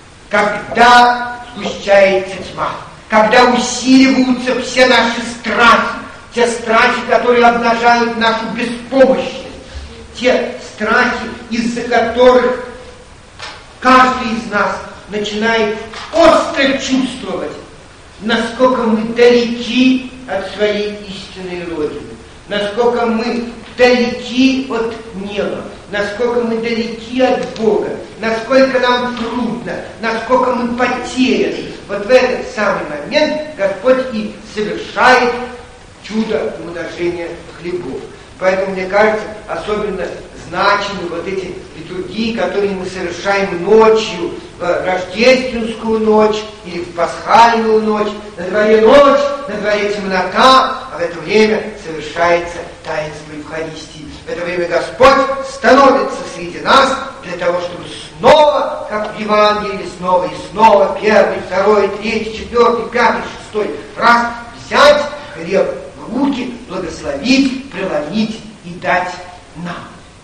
Когда сгущается тьма, когда усиливаются все наши страхи, те страхи, которые обнажают нашу беспомощность, те страхи, из-за которых каждый из нас начинает остро чувствовать, насколько мы далеки от своей истинной Родины, насколько мы далеки от неба, насколько мы далеки от Бога, насколько нам трудно, насколько мы потеряны. Вот в этот самый момент Господь и совершает чудо умножения хлебов. Поэтому, мне кажется, особенно значимы вот эти литургии, которые мы совершаем ночью, в рождественскую ночь или в пасхальную ночь. На дворе ночь, на дворе темнота, а в это время совершается таинство Евхаристии. В это время Господь становится среди нас для того, чтобы снова, как в Евангелии, снова и снова, первый, второй, третий, четвертый, пятый, шестой раз взять хлеб в руки, благословить, преломить и дать нам.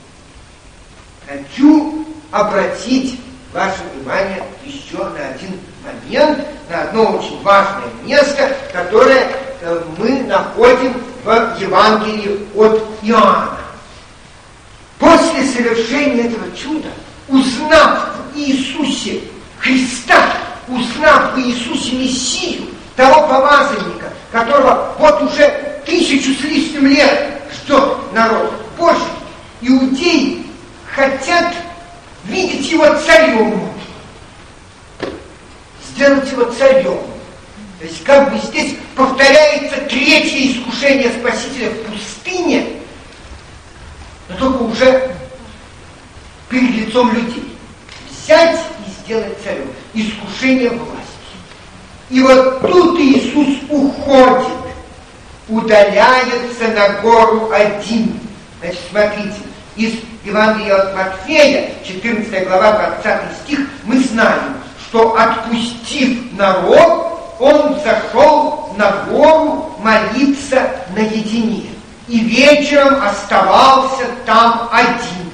Хочу обратить ваше внимание еще на один момент, на одно очень важное место, которое мы находим в Евангелии от Иоанна. После после совершения этого чуда, узнав в Иисусе Христа, узнав в Иисусе Мессию, того помазанника, которого вот уже 1000 с лишним лет ждет народ Божий, иудеи хотят видеть его царем, сделать его царем. То есть как бы здесь повторяется третье искушение Спасителя в пустыне, но только уже перед лицом людей. Взять и сделать царем. Искушение власти. И вот тут Иисус уходит, удаляется на гору один. Значит, смотрите, из Евангелия от Матфея, 14 глава, 20 стих, мы знаем, что отпустив народ, он зашел на гору молиться наедине. И вечером оставался там один.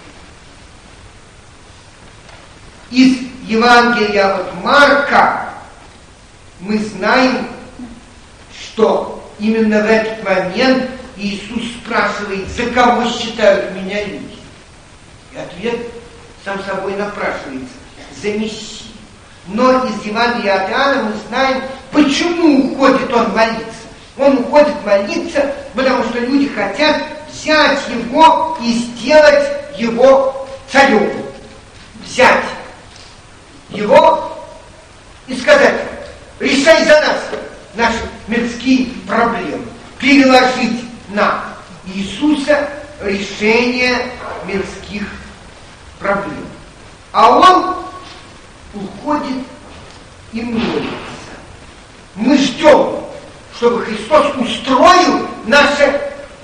Из Евангелия от Марка мы знаем, что именно в этот момент Иисус спрашивает, за кого считают меня люди? И ответ сам собой напрашивается, за Мессию. Но из Евангелия от Иоанна мы знаем, почему уходит он молиться. Он уходит молиться, потому что люди хотят взять его и сделать его царем. Взять его и сказать, решай за нас наши мирские проблемы. Переложить на Иисуса решение мирских проблем. А он уходит и молится. Мы ждем, чтобы Христос устроил наше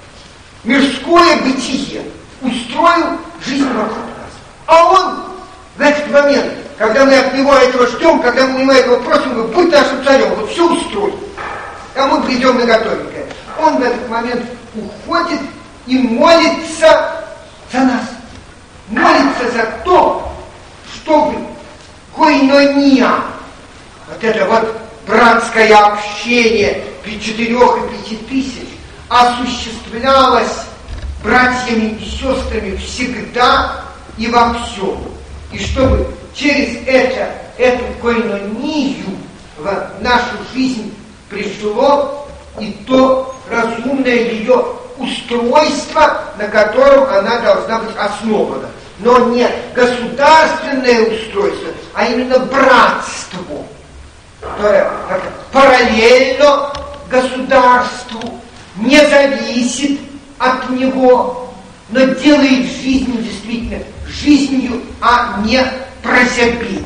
мирское бытие, устроил жизнь вокруг нас. А он в этот момент, когда мы от него этого ждем, когда мы его этого просим, говорит, будь нашим царем, вот все устроим, а мы придем на готовенькое. Он в этот момент уходит и молится за нас. Молится за то, чтобы койнония, вот это вот братское общение при 4 и 5 тысяч осуществлялось братьями и сестрами всегда и во всем. И чтобы через эту койнонию в нашу жизнь пришло и то разумное ее устройство, на котором она должна быть основана. Но не государственное устройство, а именно братство, которое параллельно государству, не зависит от него, но делает жизнь действительно жизнью, а не прозябением.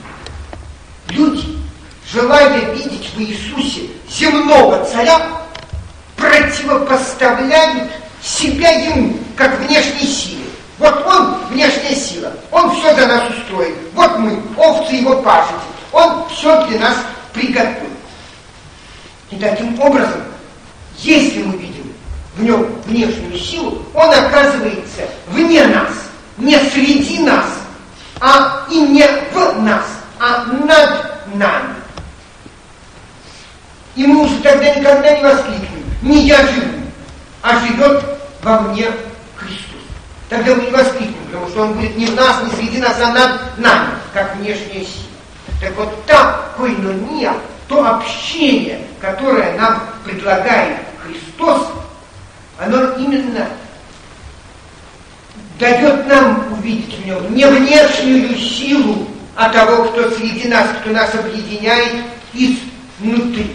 Люди, желая видеть в Иисусе земного царя, противопоставляют себя ему, как внешней силе. Вот он внешняя сила, он все за нас устроит. Вот мы, овцы его пашете, он все для нас приготовил. И таким образом, если мы видим в нем внешнюю силу, он оказывается вне нас, не среди нас, а и не в нас, а над нами. И мы уже тогда никогда не воскликнем, не я живу, а живет во мне Христос. Тогда мы не воскликнем, потому что он будет не в нас, не среди нас, а над нами, как внешняя сила. Так вот та койнония, то общение, которое нам предлагает Христос, оно именно дает нам увидеть в нем не внешнюю силу, а того, кто среди нас, кто нас объединяет изнутри.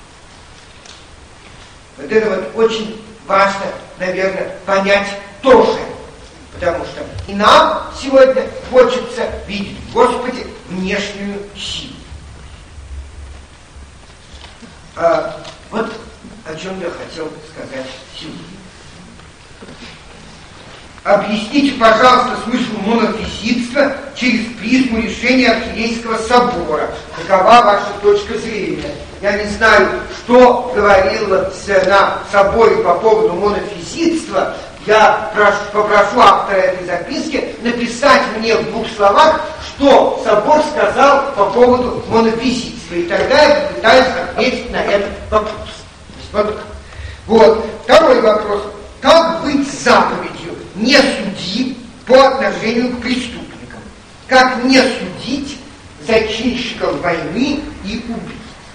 Вот это вот очень важно, наверное, понять тоже. Потому что и нам сегодня хочется видеть в Господе внешнюю силу. Вот о чем я хотел сказать сегодня. Объясните, пожалуйста, смысл монофизитства через призму решения Архиерейского собора. Какова ваша точка зрения? Я не знаю, что говорилось на соборе по поводу монофизитства. Я попрошу автора этой записки написать мне в 2 словах, что собор сказал по поводу монофизитства. И тогда я попытаюсь ответить на этот вопрос. Вот. Второй вопрос. Как быть с заповедью? Не суди, по отношению к преступникам. Как не судить зачинщиков войны и убийц.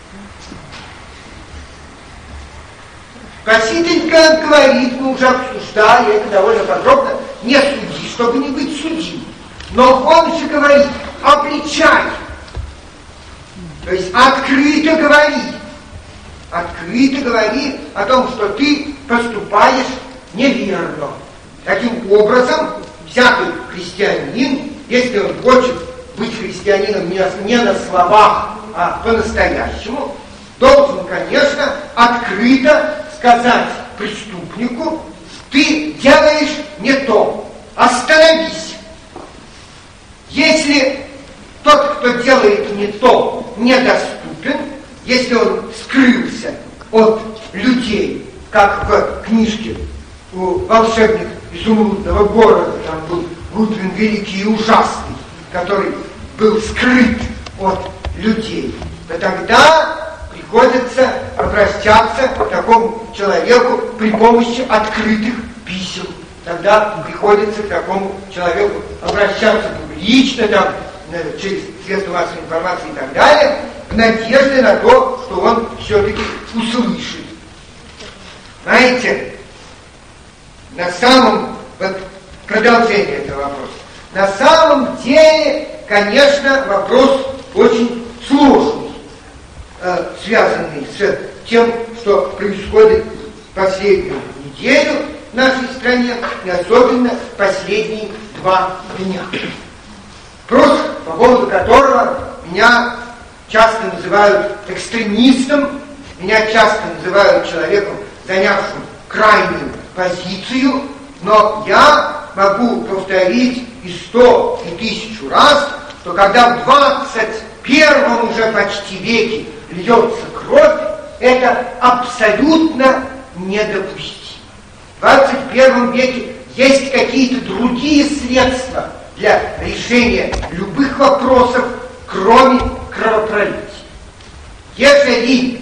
Спасителька говорит, мы уже обсуждали это довольно подробно, не суди, чтобы не быть судим. Но он же говорит, обличай. То есть открыто говори о том, что ты поступаешь неверно. Таким образом, всякий христианин, если он хочет быть христианином не на словах, а по-настоящему, должен, конечно, открыто сказать преступнику: ты делаешь не то, остановись. Если тот, кто делает не то, недоступен, если он скрылся от людей, как в книжке «Волшебник изумрудного города», там был Гудвин Великий и Ужасный, который был скрыт от людей, то тогда приходится обращаться к такому человеку при помощи открытых писем. Тогда приходится к такому человеку обращаться публично, там, через средства массовой информации и так далее, в надежде на то, что он все-таки услышит. Знаете, на самом, вот продолжение этого вопроса, на самом деле, конечно, вопрос очень сложный, связанный с тем, что происходит последнюю неделю в нашей стране, и особенно последние 2 дня. Вопрос, по поводу которого меня часто называют экстремистом, меня часто называют человеком, занявшим крайнюю позицию, но я могу повторить и 100, и 1000 раз, что когда в 21 уже почти веке льется кровь, это абсолютно недопустимо. В 21 веке есть какие-то другие средства для решения любых вопросов, кроме кровопролития. Если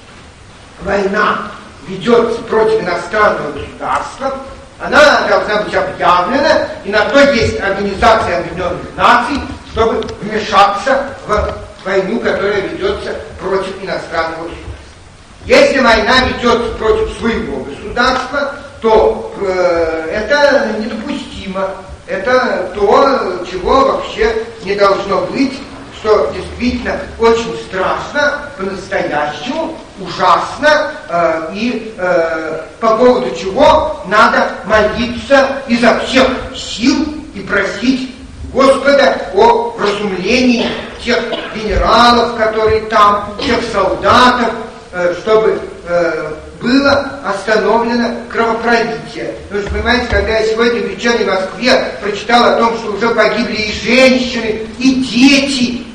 война ведется против иностранного государства, она должна быть объявлена, и на то есть Организация Объединенных Наций, чтобы вмешаться в войну, которая ведется против иностранного государства. Если война ведется против своего государства, то это недопустимо. Это то, чего вообще не должно быть, что действительно очень страшно, по-настоящему ужасно, и по поводу чего надо молиться изо всех сил и просить Господа о вразумлении тех генералов, которые там, тех солдатов, чтобы было остановлено кровопролитие. Потому что, понимаете, когда я сегодня в вечерней Москве прочитал о том, что уже погибли и женщины, и дети,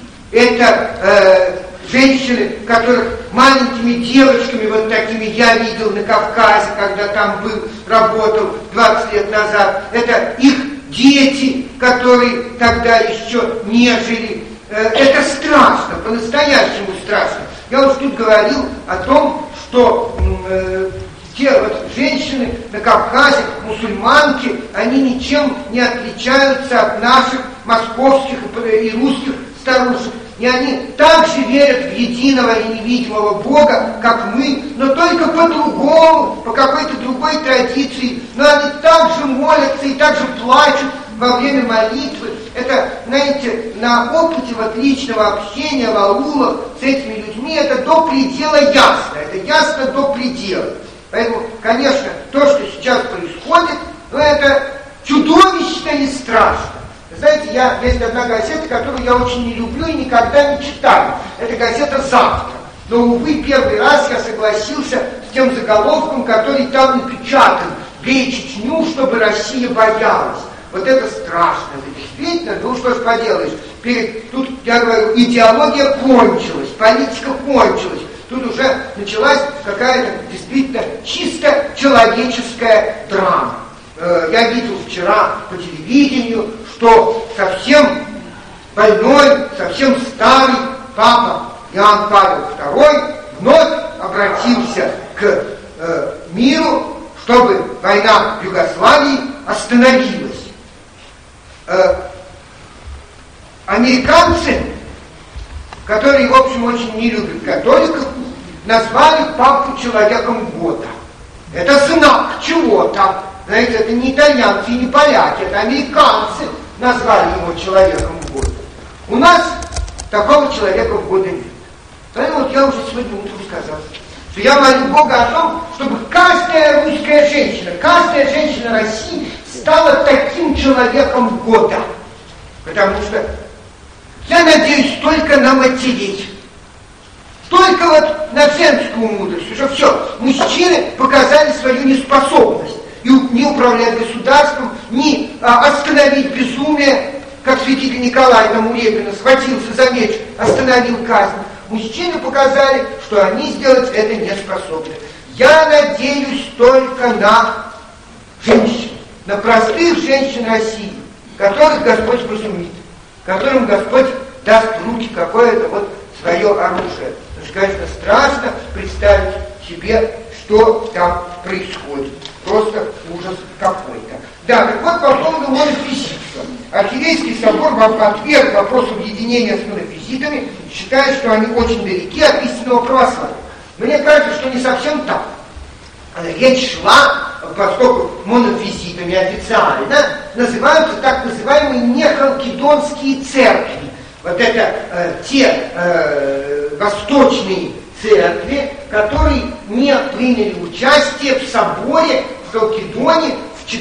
это женщины, которых маленькими девочками, вот такими я видел на Кавказе, когда там был, работал 20 лет назад, это их дети, которые тогда еще не жили. Это страшно, по-настоящему страшно. Я уж тут говорил о том, что те вот женщины на Кавказе, мусульманки, они ничем не отличаются от наших московских и русских старушек. И они также верят в единого и невидимого Бога, как мы, но только по-другому, по какой-то другой традиции. Но они также молятся и также плачут во время молитвы. Это, знаете, на опыте вот личного общения в аулах с этими людьми это до предела ясно. Это ясно до предела. Поэтому, конечно, то, что сейчас происходит, ну, это чудовищно и страшно. Знаете, есть одна газета, которую я очень не люблю и никогда не читаю. Это газета «Завтра». Но, увы, первый раз я согласился с тем заголовком, который там напечатан: «Бей Чечню, чтобы Россия боялась». Вот это страшно, это действительно, ну что ж поделаешь. Тут, я говорю, идеология кончилась, политика кончилась. Тут уже началась какая-то действительно чисто человеческая драма. Я видел вчера по телевидению, что совсем больной, совсем старый папа Иоанн Павел II вновь обратился к миру, чтобы война в Югославии остановилась. американцы, которые, в общем, очень не любят католиков, назвали папу человеком года. Это знак чего-то. Знаете, это не итальянцы и не поляки, это американцы назвали его человеком года. У нас такого человека в года нет. Поэтому вот я уже сегодня утром сказал, что я молю Бога о том, чтобы каждая русская женщина, каждая женщина России стала таким человеком года. Потому что я надеюсь только на матерей. Только вот на женскую мудрость. Уже все. Мужчины показали свою неспособность. И не управлять государством, не остановить безумие, как святитель Николай там у Репина схватился за меч, остановил казнь. Мужчины показали, что они сделать это не способны. Я надеюсь только на женщин, на простых женщин России, которых Господь вразумит, которым Господь даст в руки какое-то вот свое оружие. Потому что, конечно, страшно представить себе, что там происходит. Просто ужас какой-то. Да, так вот по поводу монофизитства. Архиерейский собор отверг вопрос объединения с монофизитами, считает, что они очень далеки от истинного православия. Мне кажется, что не совсем так. Речь шла, поскольку монофизитами официально называются так называемые нехалкидонские церкви. Вот это те восточные церкви, которые не приняли участие в соборе в Халкидоне в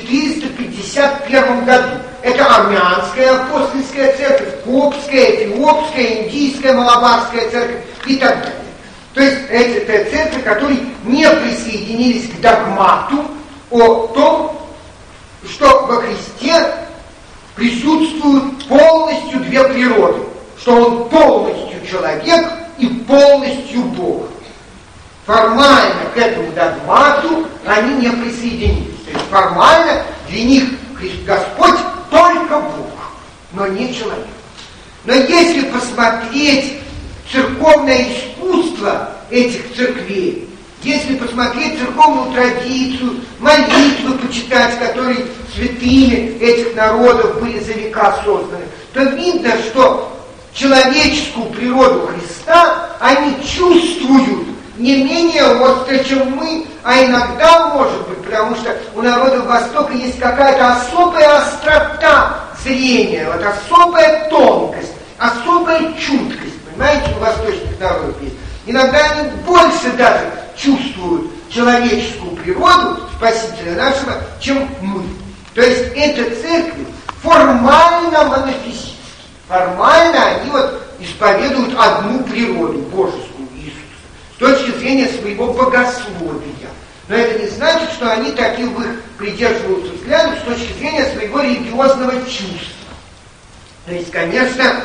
451 году. Это армянская апостольская церковь, коптская, эфиопская, индийская, малабарская церковь и так далее. То есть это церкви, которые не присоединились к догмату о том, что во Христе присутствуют полностью две природы, что он полностью человек и полностью Бог. Формально к этому догмату они не присоединились. То есть формально для них Господь только Бог, но не человек. Но если посмотреть церковное искусство этих церквей, если посмотреть церковную традицию, молитвы почитать, которые святыми этих народов были за века созданы, то видно, что человеческую природу Христа они чувствуют не менее остро, чем мы, а иногда, может быть, потому что у народов Востока есть какая-то особая острота зрения, вот особая тонкость, особая чуткость, понимаете, у восточных народов есть. Иногда они больше даже чувствуют человеческую природу Спасителя нашего, чем мы. То есть это церкви формально монофизические. Формально они вот исповедуют одну природу божескую Иисуса с точки зрения своего богословия. Но это не значит, что они таких придерживаются взглядов с точки зрения своего религиозного чувства. То есть, конечно,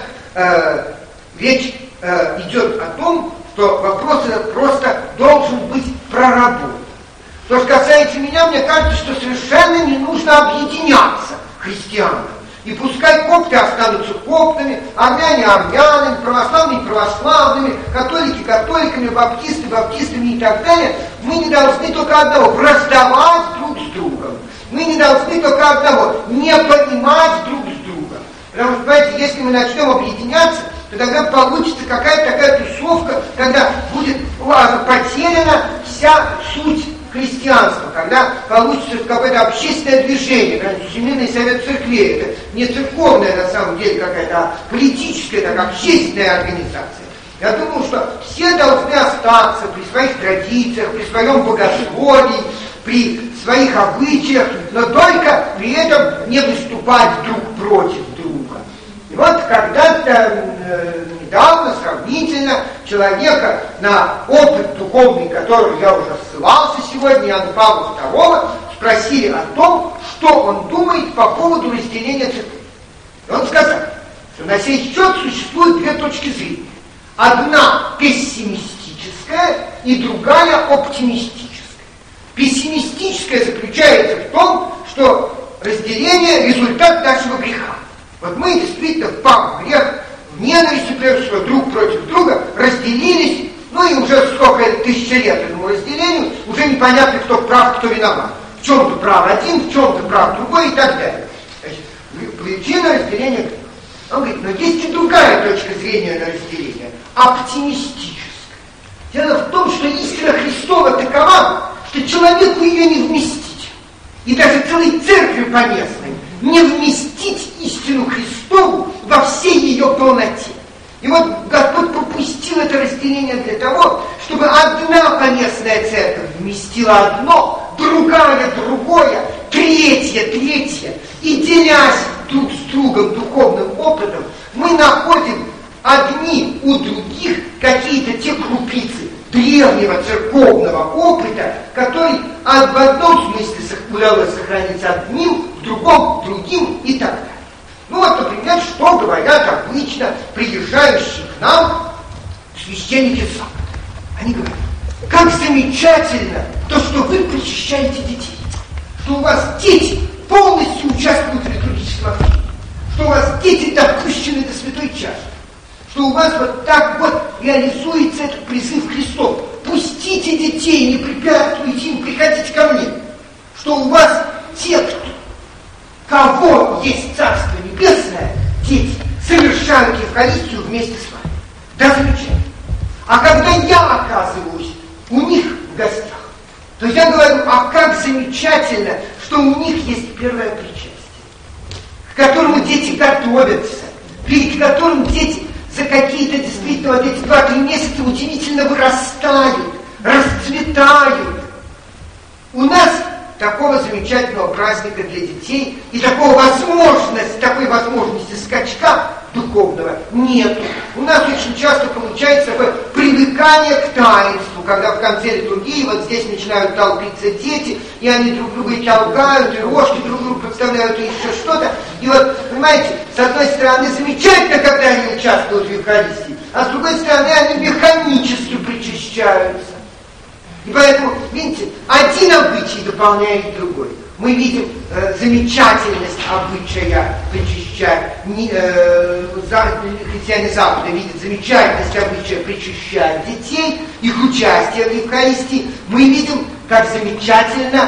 речь идет о том, что вопрос этот просто должен быть проработан. Что же касается меня, мне кажется, что совершенно не нужно объединяться христианам. И пускай копты останутся коптами, армяне армянами, православные православными, католики католиками, баптисты баптистами и так далее. Мы не должны только одного – враждовать друг с другом. Мы не должны только одного – не понимать друг с другом. Потому что, понимаете, если мы начнем объединяться, то тогда получится какая-то такая тусовка, когда будет потеряна вся суть христианства, когда получится какое-то общественное движение, Всемирный совет церквей, это не церковная на самом деле какая-то, а политическая, так, общественная организация. Я думаю, что все должны остаться при своих традициях, при своем богословии, при своих обычаях, но только при этом не выступать друг против друга. И вот когда-то недавно, сравнительно, человека на опыт духовный, который я уже ссылался сегодня, Иоанна Павла II, спросили о том, что он думает по поводу разделения церкви. И он сказал, что на сей счет существует две точки зрения. Одна пессимистическая и другая оптимистическая. Пессимистическая заключается в том, что разделение – результат нашего греха. Вот мы действительно впав в грех, в ненависти, прежде всего, друг против друга, разделились, ну и уже сколько тысяч лет этому разделению, уже непонятно, кто прав, кто виноват. В чем-то прав один, в чем-то прав другой и так далее. Значит, причина разделения греха. Он говорит, но есть и другая точка зрения на разделение, оптимистическая. Дело в том, что истина Христова такова, что человеку ее не вместить. И даже целой церкви поместной не вместить истину Христову во всей ее полноте. И вот Господь пропустил это разделение для того, чтобы одна поместная церковь вместила одно, другая другое, третье. И делясь друг с другом духовным опытом, мы находим одни у других какие-то те крупицы древнего церковного опыта, который в одном смысле удалось сохранить одним, в другом другим и так далее. Ну вот, например, что говорят обычно приезжающие к нам священники Запада. Они говорят, как замечательно то, что вы причащаете детей, что у вас дети полностью участвуют в литургическом общении, что у вас дети допущены до святой чаши, что у вас вот так вот реализуется этот призыв Христов. Пустите детей, не препятствуйте им, приходите ко мне. Что у вас те, кого есть Царство Небесное, дети, совершают Евхаристию вместе с вами. Да, замечательно. А когда я оказываюсь у них в гостях, то я говорю, а как замечательно, что у них есть первое причастие, к которому дети готовятся, перед которым дети за какие-то действительно вот эти 2-3 месяца удивительно вырастают, расцветают. У нас такого замечательного праздника для детей и такой возможности скачка духовного нету. У нас очень часто получается такое привыкание к таинству, когда в конце литургии вот здесь начинают толпиться дети, и они друг друга и толкают, и рожки друг другу подставляют, и еще что-то. И вот, понимаете, с одной стороны замечательно, когда они участвуют в Евхаристии, а с другой стороны они механически причащаются. И поэтому, видите, один обычай дополняет другой. Мы видим замечательность обычая причащать, христиане Запада видят замечательность обычая причащать детей, их участие в Евхаристии. Мы видим, как замечательно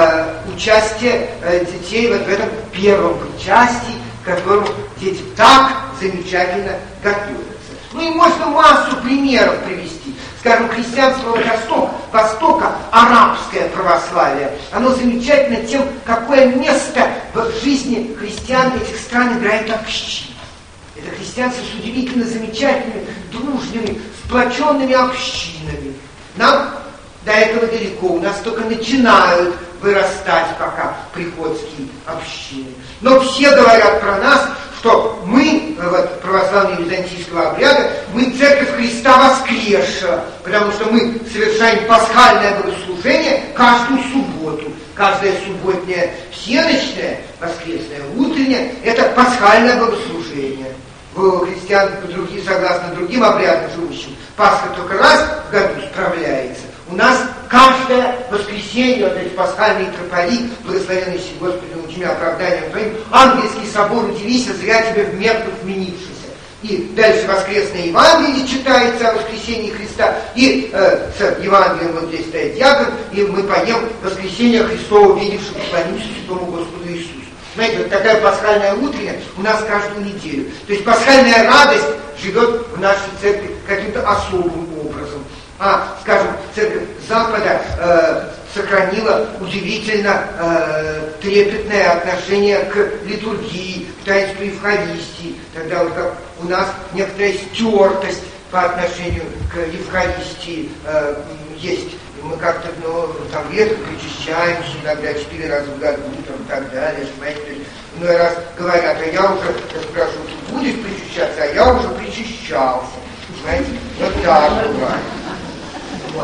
участие детей вот в этом первом причастии, к которому дети так замечательно готовятся. Ну и можно массу примеров привести. Скажем, христианство Востока, арабское православие, оно замечательно тем, какое место в жизни христиан этих стран играет община. Это христианство с удивительно замечательными, дружными, сплоченными общинами. Нам до этого далеко, у нас только начинают вырастать пока приходские общины. Но все говорят про нас, что мы, вот, православные византийского обряда, мы церковь Христа воскресшего, потому что мы совершаем пасхальное богослужение каждую субботу. Каждое субботнее всеночное, воскресное, утреннее, это пасхальное богослужение. У христиан, согласно другим обрядам живущим, Пасха только раз в году справляется. У нас каждое воскресенье, вот эти пасхальные трополи, благословенный си Господи, научи меня оправданием Твоим, ангельский собор, удивись, зря тебе в мертвых вменившийся. И дальше воскресное Евангелие читается о воскресении Христа, и с Евангелием вот здесь стоит диакон, и мы поем воскресение Христово, видевши, поклонимся святому Господу Иисусу. Знаете, вот такая пасхальная утренняя у нас каждую неделю. То есть пасхальная радость живет в нашей церкви каким-то особым образом. А, скажем, церковь Запада сохранила удивительно трепетное отношение к литургии, к таинству Евхаристии. Тогда вот как у нас некоторая стертость по отношению к Евхаристии есть. Мы как-то, там редко причащаемся, иногда 4 раза в году, там, и так далее, понимаете. Иной раз говорят, а я уже, я спрашиваю, ты будешь причащаться, а я уже причащался. Понимаете, вот так бывает. Вот.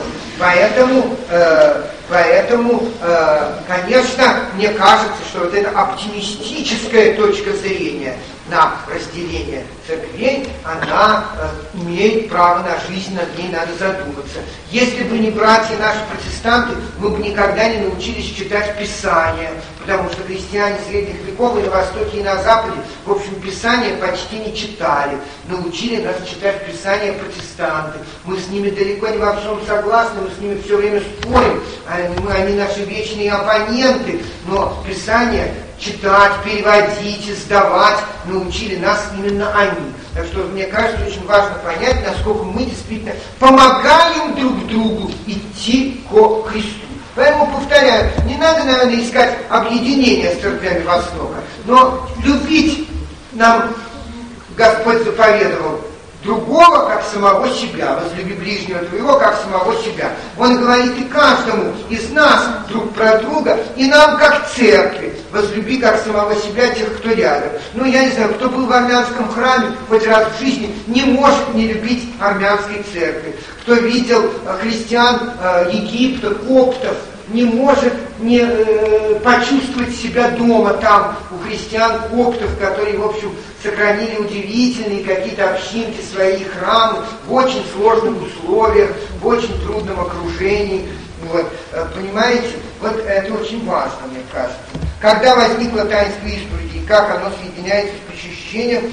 Поэтому, конечно, мне кажется, что вот эта оптимистическая точка зрения на разделение церквей, она имеет право на жизнь, над ней надо задуматься. Если бы не братья наши протестанты, мы бы никогда не научились читать Писание, потому что христиане средних веков и на Востоке, и на Западе, в общем, Писание почти не читали. Научили нас читать Писание протестанты. Мы с ними далеко не во всем согласны, мы с ними все время спорим, они наши вечные оппоненты, но Писание читать, переводить, издавать, научили нас именно они. Так что, мне кажется, очень важно понять, насколько мы действительно помогаем друг другу идти ко Христу. Поэтому, повторяю, не надо, наверное, искать объединения с церквями Востока, но любить нам Господь заповедовал другого, как самого себя. Возлюби ближнего твоего, как самого себя. Он говорит и каждому из нас друг про друга, и нам, как церкви, возлюби, как самого себя, тех, кто рядом. Ну, я не знаю, кто был в армянском храме хоть раз в жизни, не может не любить армянской церкви. Кто видел христиан Египта, коптов, не может не почувствовать себя дома там, у христиан коптов, которые, в общем, сохранили удивительные какие-то общинки, свои храмы в очень сложных условиях, в очень трудном окружении. Вот, понимаете, вот это очень важно, мне кажется. Когда возникло таинство исповеди, как оно соединяется с причащением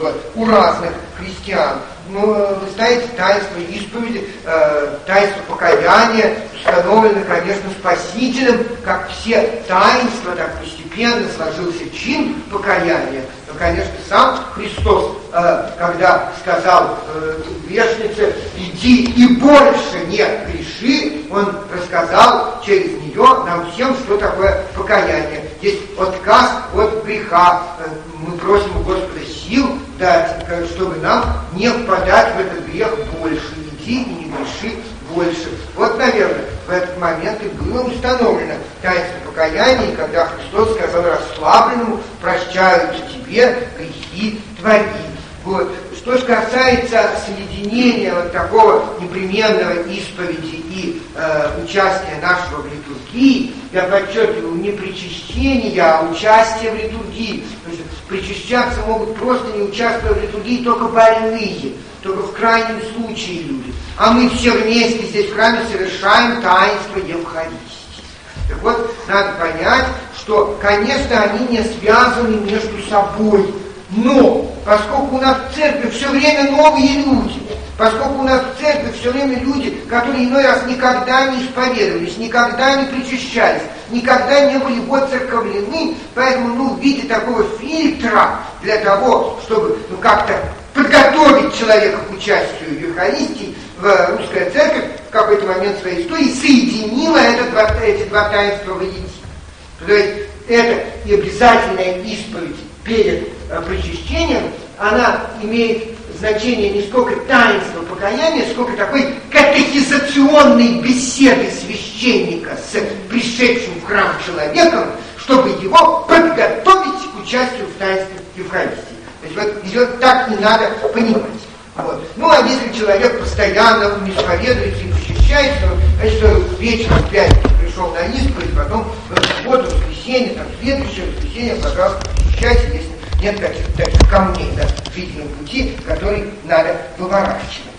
у разных христиан. Ну, вы знаете, таинство исповеди, таинство покаяния установлено, конечно, Спасителем, как все таинства, так постепенно сложился чин покаяния. Но, конечно, сам Христос, когда сказал грешнице, иди и больше не греши, он рассказал через нее нам всем, что такое покаяние. Есть отказ от греха. Мы просим у Господа сил дать, чтобы нам не впадать в этот грех больше. Иди и не греши больше. Вот, наверное, в этот момент и было установлено таинство покаяния, когда Христос сказал расслабленному: прощаются тебе грехи твои. Вот. Что же касается соединения вот такого непременного исповеди и участия нашего в литургии, я подчеркиваю, не причащение, а участие в литургии. Потому что причащаться могут просто, не участвуя в литургии, только больные, только в крайнем случае люди. А мы все вместе здесь в храме совершаем таинство Евхаристии. Так вот, надо понять, что, конечно, они не связаны между собой. Но, поскольку у нас в церкви все время новые люди, поскольку у нас в церкви все время люди, которые иной раз никогда не исповедовались, никогда не причащались, никогда не были воцерковлены, поэтому, в виде такого фильтра для того, чтобы, как-то подготовить человека к участию в Евхаристии, русская церковь в какой-то момент своей истории соединила эти два таинства воедино. То есть это и обязательная исповедь перед причащением, она имеет значение не столько таинства покаяния, сколько такой катехизационной беседы священника с пришедшим в храм человеком, чтобы его подготовить к участию в таинстве Евхаристии. То есть вот ее так не надо понимать. Вот. Ну, а если человек постоянно не исповедуется и причащается, значит, вечером в пятницу пришел на исповедь, потом в субботу, в воскресенье, там, следующее воскресенье, пожалуйста, причащайся, если нет каких-то таких камней на жизненном пути, которые надо выворачивать.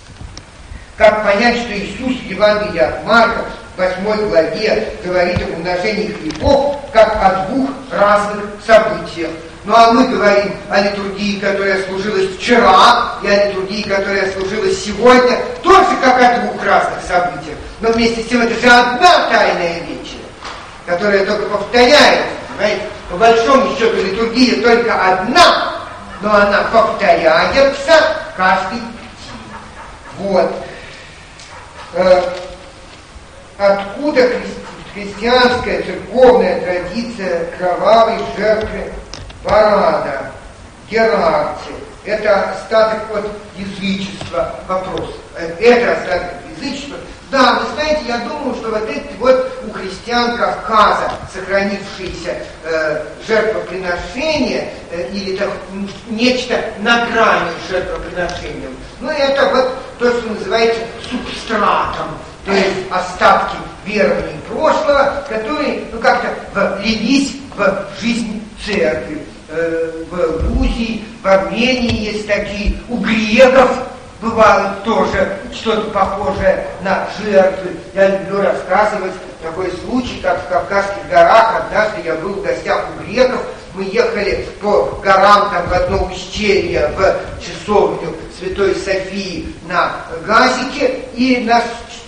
Как понять, что Иисус в Евангелии от Марка в 8 главе говорит об умножении хлебов как о двух разных событиях? Ну а мы говорим о литургии, которая служилась вчера, и о литургии, которая служилась сегодня, тоже как о двух разных событиях. Но вместе с тем это же одна тайная вечеря, которая только повторяется. Понимаете? По большому счету литургия только одна, но она повторяется каждый день. Вот. Откуда христианская церковная традиция кровавой жертвы барана, герарции? Это остаток от язычества. Вопрос. Это остаток от язычества. Да, вы знаете, я думаю, что вот эти вот у христиан Кавказа сохранившиеся жертвоприношения или так, нечто на грани с жертвоприношением, это вот то, что называется субстратом, то есть остатки верований прошлого, которые как-то влились в жизнь церкви. В Грузии, в Армении есть такие, у греков бывает тоже что-то похожее на жертвы. Я люблю рассказывать такой случай, как в Кавказских горах. Однажды я был в гостях у греков. Мы ехали по горам там в одно ущелье, в часовню Святой Софии на газике, и нас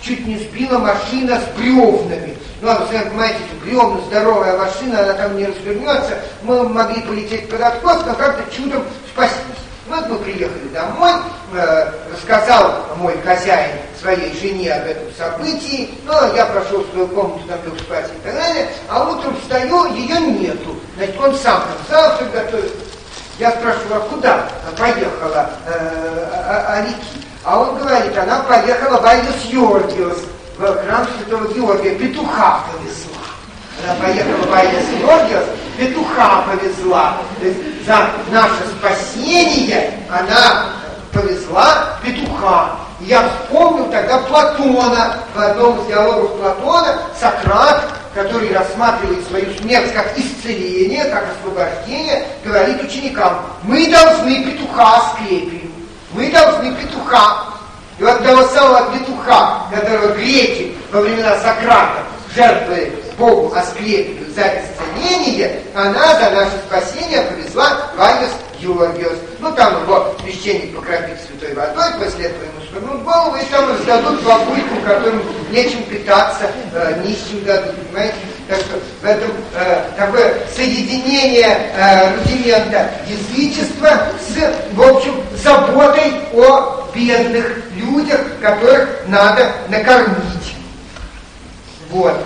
чуть не сбила машина с бревнами. Ну, а вы сами понимаете, бревна, здоровая машина, она там не развернется. Мы могли полететь под откос, но как-то чудом спастись. Вот мы приехали домой, рассказал мой хозяин своей жене об этом событии, но я прошел в свою комнату, там лег спать и так далее, а утром встаю, ее нету. Значит, он сам там завтрак готовит. Я спрашиваю, а куда она поехала, Алики? А он говорит, она поехала в Альдос-Йоргиос, в храм Святого Георгия, петуха повезла. Она поехала в Альдос-Йоргиос, петуха повезла. То есть за наше спасение она повезла петуха. И я вспомнил тогда Платона, в одном из диалогов Платона, Сократ, который рассматривает свою смерть как исцеление, как освобождение, говорит ученикам, мы должны петуха Асклепию, мы должны петуха. И вот того самого петуха, которого греки во времена Сократа жертвовали Богу Асклепию за исцеление, она за наше спасение повезла в Альдос-Йоргиос. Ну, там его священник покропит святой водой, после этого ему свернут голову, и там раздадут бабулькам, которым нечем питаться, нищим дадут, понимаете? Так что в этом такое соединение рудимента язычества с, в общем, заботой о бедных людях, которых надо накормить. Вот.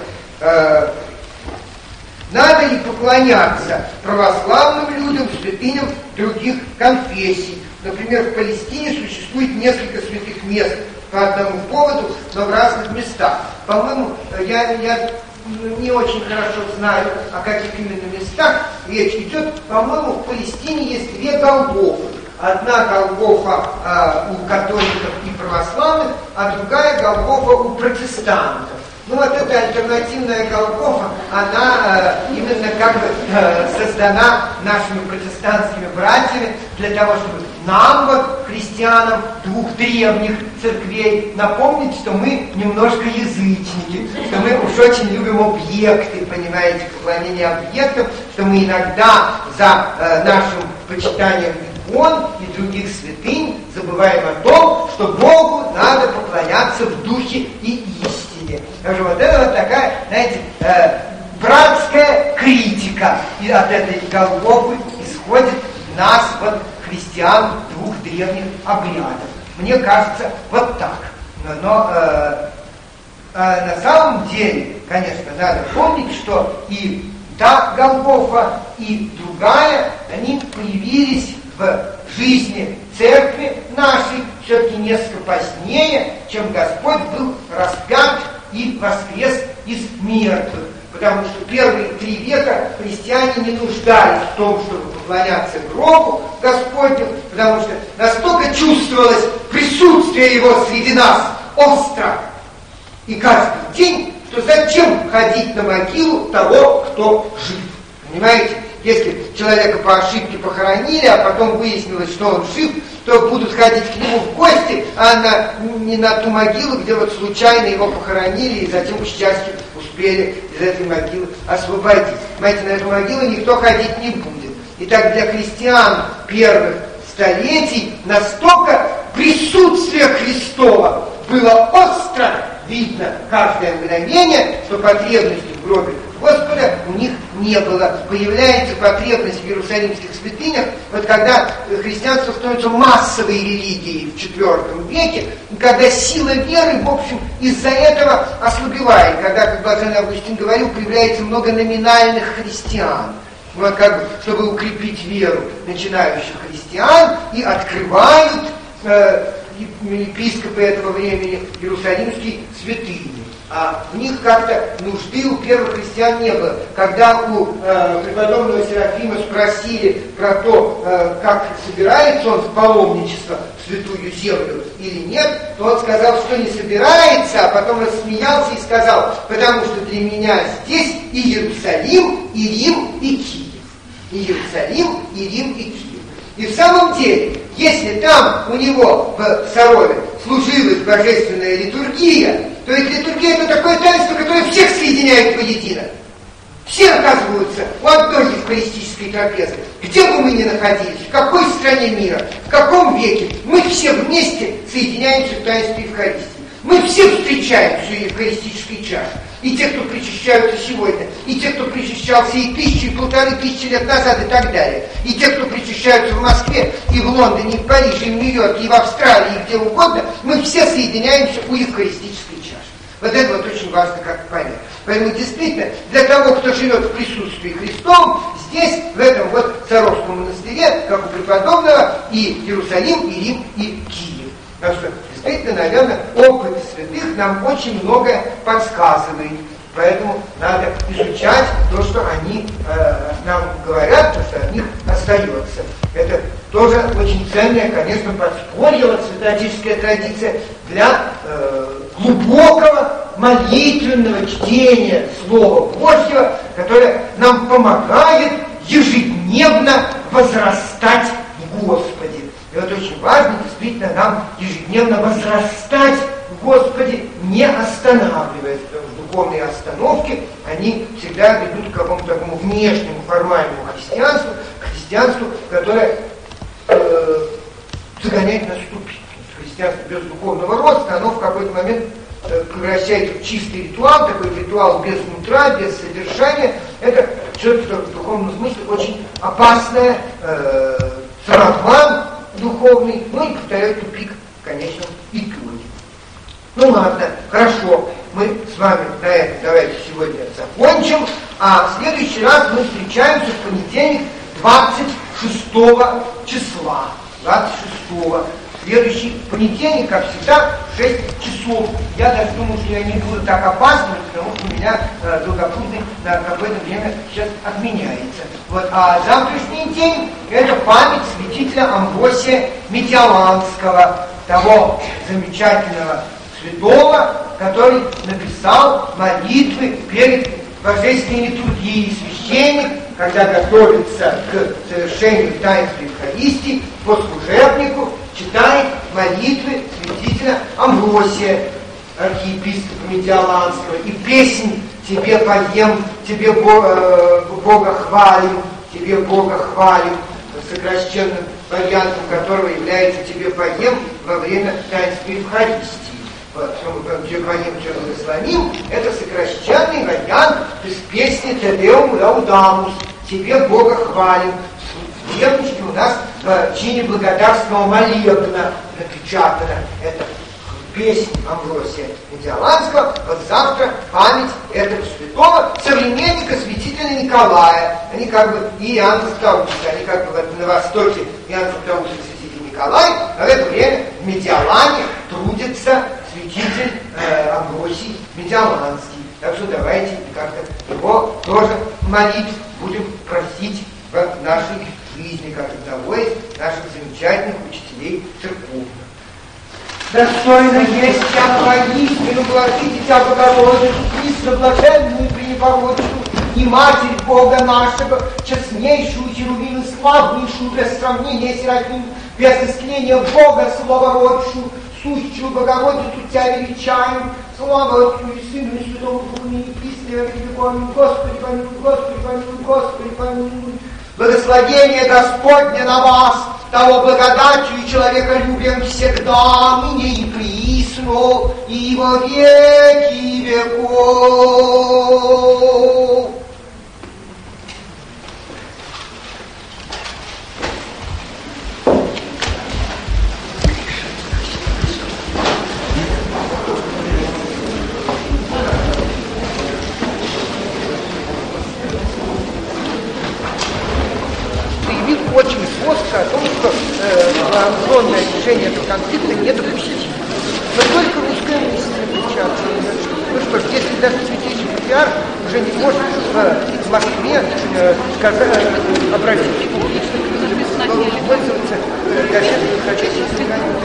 Надо ли поклоняться православным людям, святыням других конфессий? Например, в Палестине существует несколько святых мест по одному поводу, но в разных местах. По-моему, я не очень хорошо знаю, о каких именно местах речь идет. По-моему, в Палестине есть две Голгофы. Одна Голгофа у католиков и православных, а другая Голгофа у протестантов. Ну вот эта альтернативная Голгофа, она именно как бы создана нашими протестантскими братьями для того, чтобы нам, вот, христианам двух древних церквей, напомнить, что мы немножко язычники, что мы уж очень любим объекты, понимаете, поклонение объектам, что мы иногда за нашим почитанием икон и других святынь забываем о том, что Богу надо поклоняться в духе и истине. Даже вот это вот такая, знаете, братская критика. И от этой Голгофы исходит нас, вот, христиан, двух древних обрядов. Мне кажется, вот так. Но на самом деле, конечно, надо помнить, что и та Голгофа, и другая, они появились в жизни церкви нашей все-таки несколько позднее, чем Господь был распят и воскрес из мертвых. Потому что первые 3 века христиане не нуждались в том, чтобы поклоняться гробу Господню, потому что настолько чувствовалось присутствие Его среди нас остро и каждый день, что зачем ходить на могилу того, кто жив. Понимаете? Если человека по ошибке похоронили, а потом выяснилось, что он жив, то будут ходить к нему в гости, а не на ту могилу, где вот случайно его похоронили и затем, к счастью, успели из этой могилы освободить. Понимаете, на эту могилу никто ходить не будет. Итак, для христиан первых столетий настолько присутствие Христова было остро видно каждое мгновение, что потребности в гробе Господа у них не было. Появляется потребность в иерусалимских святынях, вот когда христианство становится массовой религией в IV веке, когда сила веры, в общем, из-за этого ослабевает, когда, как блаженный Августин говорил, появляется много номинальных христиан. Вот как бы, чтобы укрепить веру начинающих христиан, и открывают епископы этого времени иерусалимские святыни. А в них как-то нужды у первых христиан не было. Когда у преподобного Серафима спросили про то, как собирается он в паломничество в Святую Землю или нет, то он сказал, что не собирается, а потом рассмеялся и сказал, потому что для меня здесь и Иерусалим, и Рим, и Киев. И Иерусалим, и Рим, и Киев. И в самом деле, если там у него в Сарове служилась божественная литургия, то ведь литургия — это такое таинство, которое всех соединяет воедино. Все оказываются у одной евхаристической трапезы. Где бы мы ни находились, в какой стране мира, в каком веке, мы все вместе соединяемся в таинстве Евхаристии. Мы все встречаемся в евхаристической чаше. И те, кто причащаются сегодня, и те, кто причащался и 1000, и 1500 лет назад, и так далее. И те, кто причащаются в Москве, и в Лондоне, и в Париже, и в Нью-Йорке, и в Австралии, и где угодно, мы все соединяемся у евхаристической чаши. Вот это вот очень важно как понять. Поэтому действительно, для того, кто живет в присутствии Христовом, здесь, в этом вот Саровском монастыре, как у преподобного, и Иерусалим, и Рим, и Киев. Потому что, действительно, наверное, опыт святых нам очень многое подсказывает. Поэтому надо изучать то, что они нам говорят, то, что от них остается. Это тоже очень ценная, конечно, подспорье, вот святоотеческая традиция для глубокого молитвенного чтения Слова Божьего, которое нам помогает ежедневно возрастать в Господе. И вот очень важно действительно нам ежедневно возрастать в Господе, не останавливаясь. Потому что духовные остановки, они всегда ведут к какому-то такому внешнему, формальному христианству, которое загоняет на ступень. Христианство без духовного роста, оно в какой-то момент превращается в чистый ритуал, такой ритуал без нутра, без содержания. Это что-то в духовном смысле очень опасное, сарафан духовный, ну и повторяю, тупик в конечном итоге. Ну ладно, хорошо, мы с вами на этом давайте сегодня закончим, а в следующий раз мы встречаемся в понедельник 26 числа. 26-го. Следующий понедельник, как всегда, в 6 часов. Я даже думаю, что я не буду так опаздывать, потому что у меня долгопутный на какое-то время сейчас отменяется. Вот. А завтрашний день – это память святителя Амвросия Медиаланского, того замечательного святого, который написал молитвы перед божественной литургией. Священник, когда готовится к совершению таинства Евхаристии, по служебнику читает молитвы святителя Амвросия, архиепископа Медиаланского, и песнь «Тебе поем, тебе Бога хвалим, тебе Бога хвалим», сокращенным вариантом которого является «Тебе поем» во время таинства Евхаристии. «Тебе поем, тебе благословим» — это сокращенный вариант из песни «Te Deum laudamus», «Тебе Бога хвалим». В древности у нас в чине благодарственного молебна напечатана эта песня Амвросия Медиаланского. Вот завтра память этого святого, современника святителя Николая. Они как бы и Иоанн Златоуст, они как бы вот на востоке Иоанн Златоуст и святитель Николай, а в это время в Медиалане трудится святитель Амвросий Медиаланский. Так что давайте как-то его тоже молитв будем просить в нашей жизни, как одного из наших замечательных учителей церковных. Достойно есть Тя воистину, блажите Тя Богородицу, Христо блаженную пренепорочную, и Матерь Бога нашего, честнейшую, херувиму, славнейшую, без сравнения Серафим, без искления Бога словородшую, сущую Богородицу Тя величаем, слава Отцу и Сыну и Святому Духу, ныне и присно, во веки веков. Аминь. Господи, помилуй, Господи, помилуй, Господи, помилуй. Благословение Господне на вас, того благодатью и человеколюбием всегда, ныне и присно, и во веки веков. Очень жестко о том, что вооруженное решение этого конфликта недопустимо. Но только русская мысль отличается. Ну что ж, если даже святейший патриарх уже не может в Москве обратиться публично к людям, должен пользоваться газетой «Выходящей».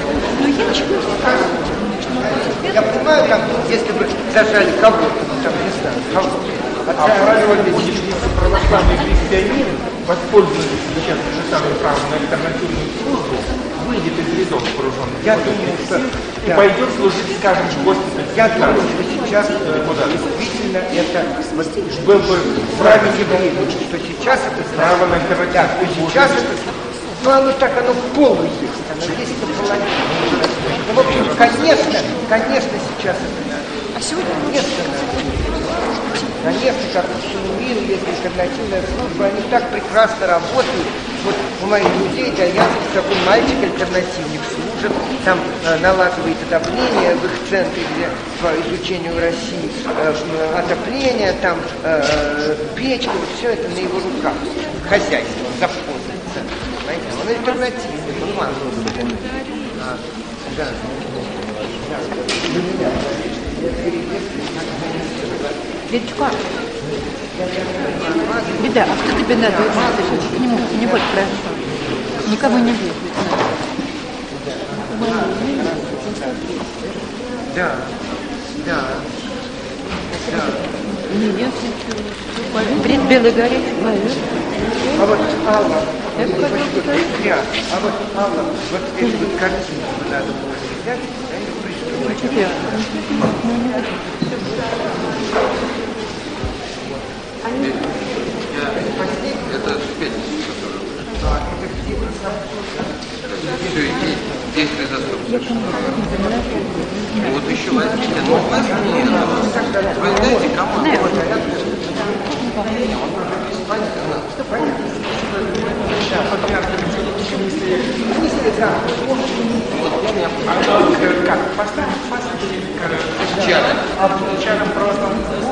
Я понимаю, там, если бы зажали кого-то, там, не знаю, кого-то. Православный христианин, воспользуясь сейчас же самым правом на альтернативную службу, выйдет из рядов вооруженных. Я думаю, что и пойдет служить, скажем, в госпиталь. Я думаю, что сейчас действительно это был бы правильно говорить, что сейчас это право на альтернативную службу. Сейчас это, ну оно так, оно полу есть, оно есть наполовину. Ну, в общем, конечно, сейчас это надо. А сегодня Конечно, как по всему миру есть альтернативная служба, они так прекрасно работают. Вот у моих друзей итальянцев такой мальчик-альтернативник служит, там налаживает отопление в их центре, где по изучению России отопление, там печка, вот все это на его руках, хозяйство, завхозится. Понимаете, он альтернативный, он мазовый. Да. Бедчука. Беда, а кто тебе надо? Не будь прошу. Никого не будет. Да. Бред белый горит. А вот Алла, вот эти вот картинки надо было взять, да, и Это пятница, все, действие заступства. Вот еще возьмите, но вы дайте команду. Чаром просто.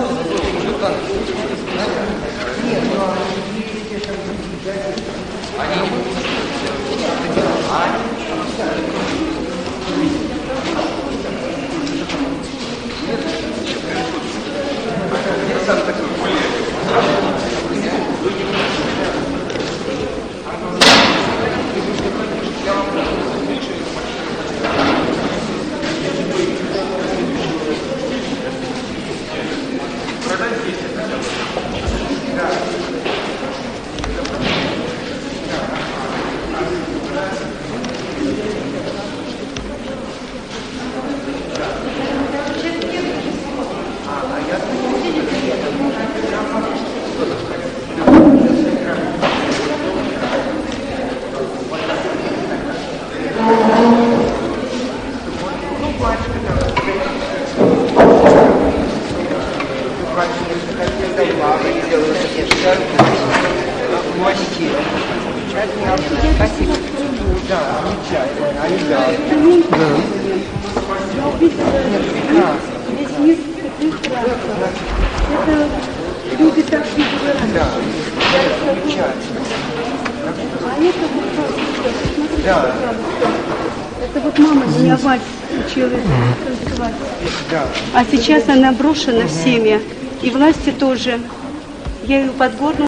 Спасибо. Да, замечательно. Весь мир прекрасно. Это люди так не Да, замечательно. А это вот просто, Да. это вот мама меня Вась учила танцевать. Да. А сейчас она брошена всеми. И власти тоже. Я ее подгорну.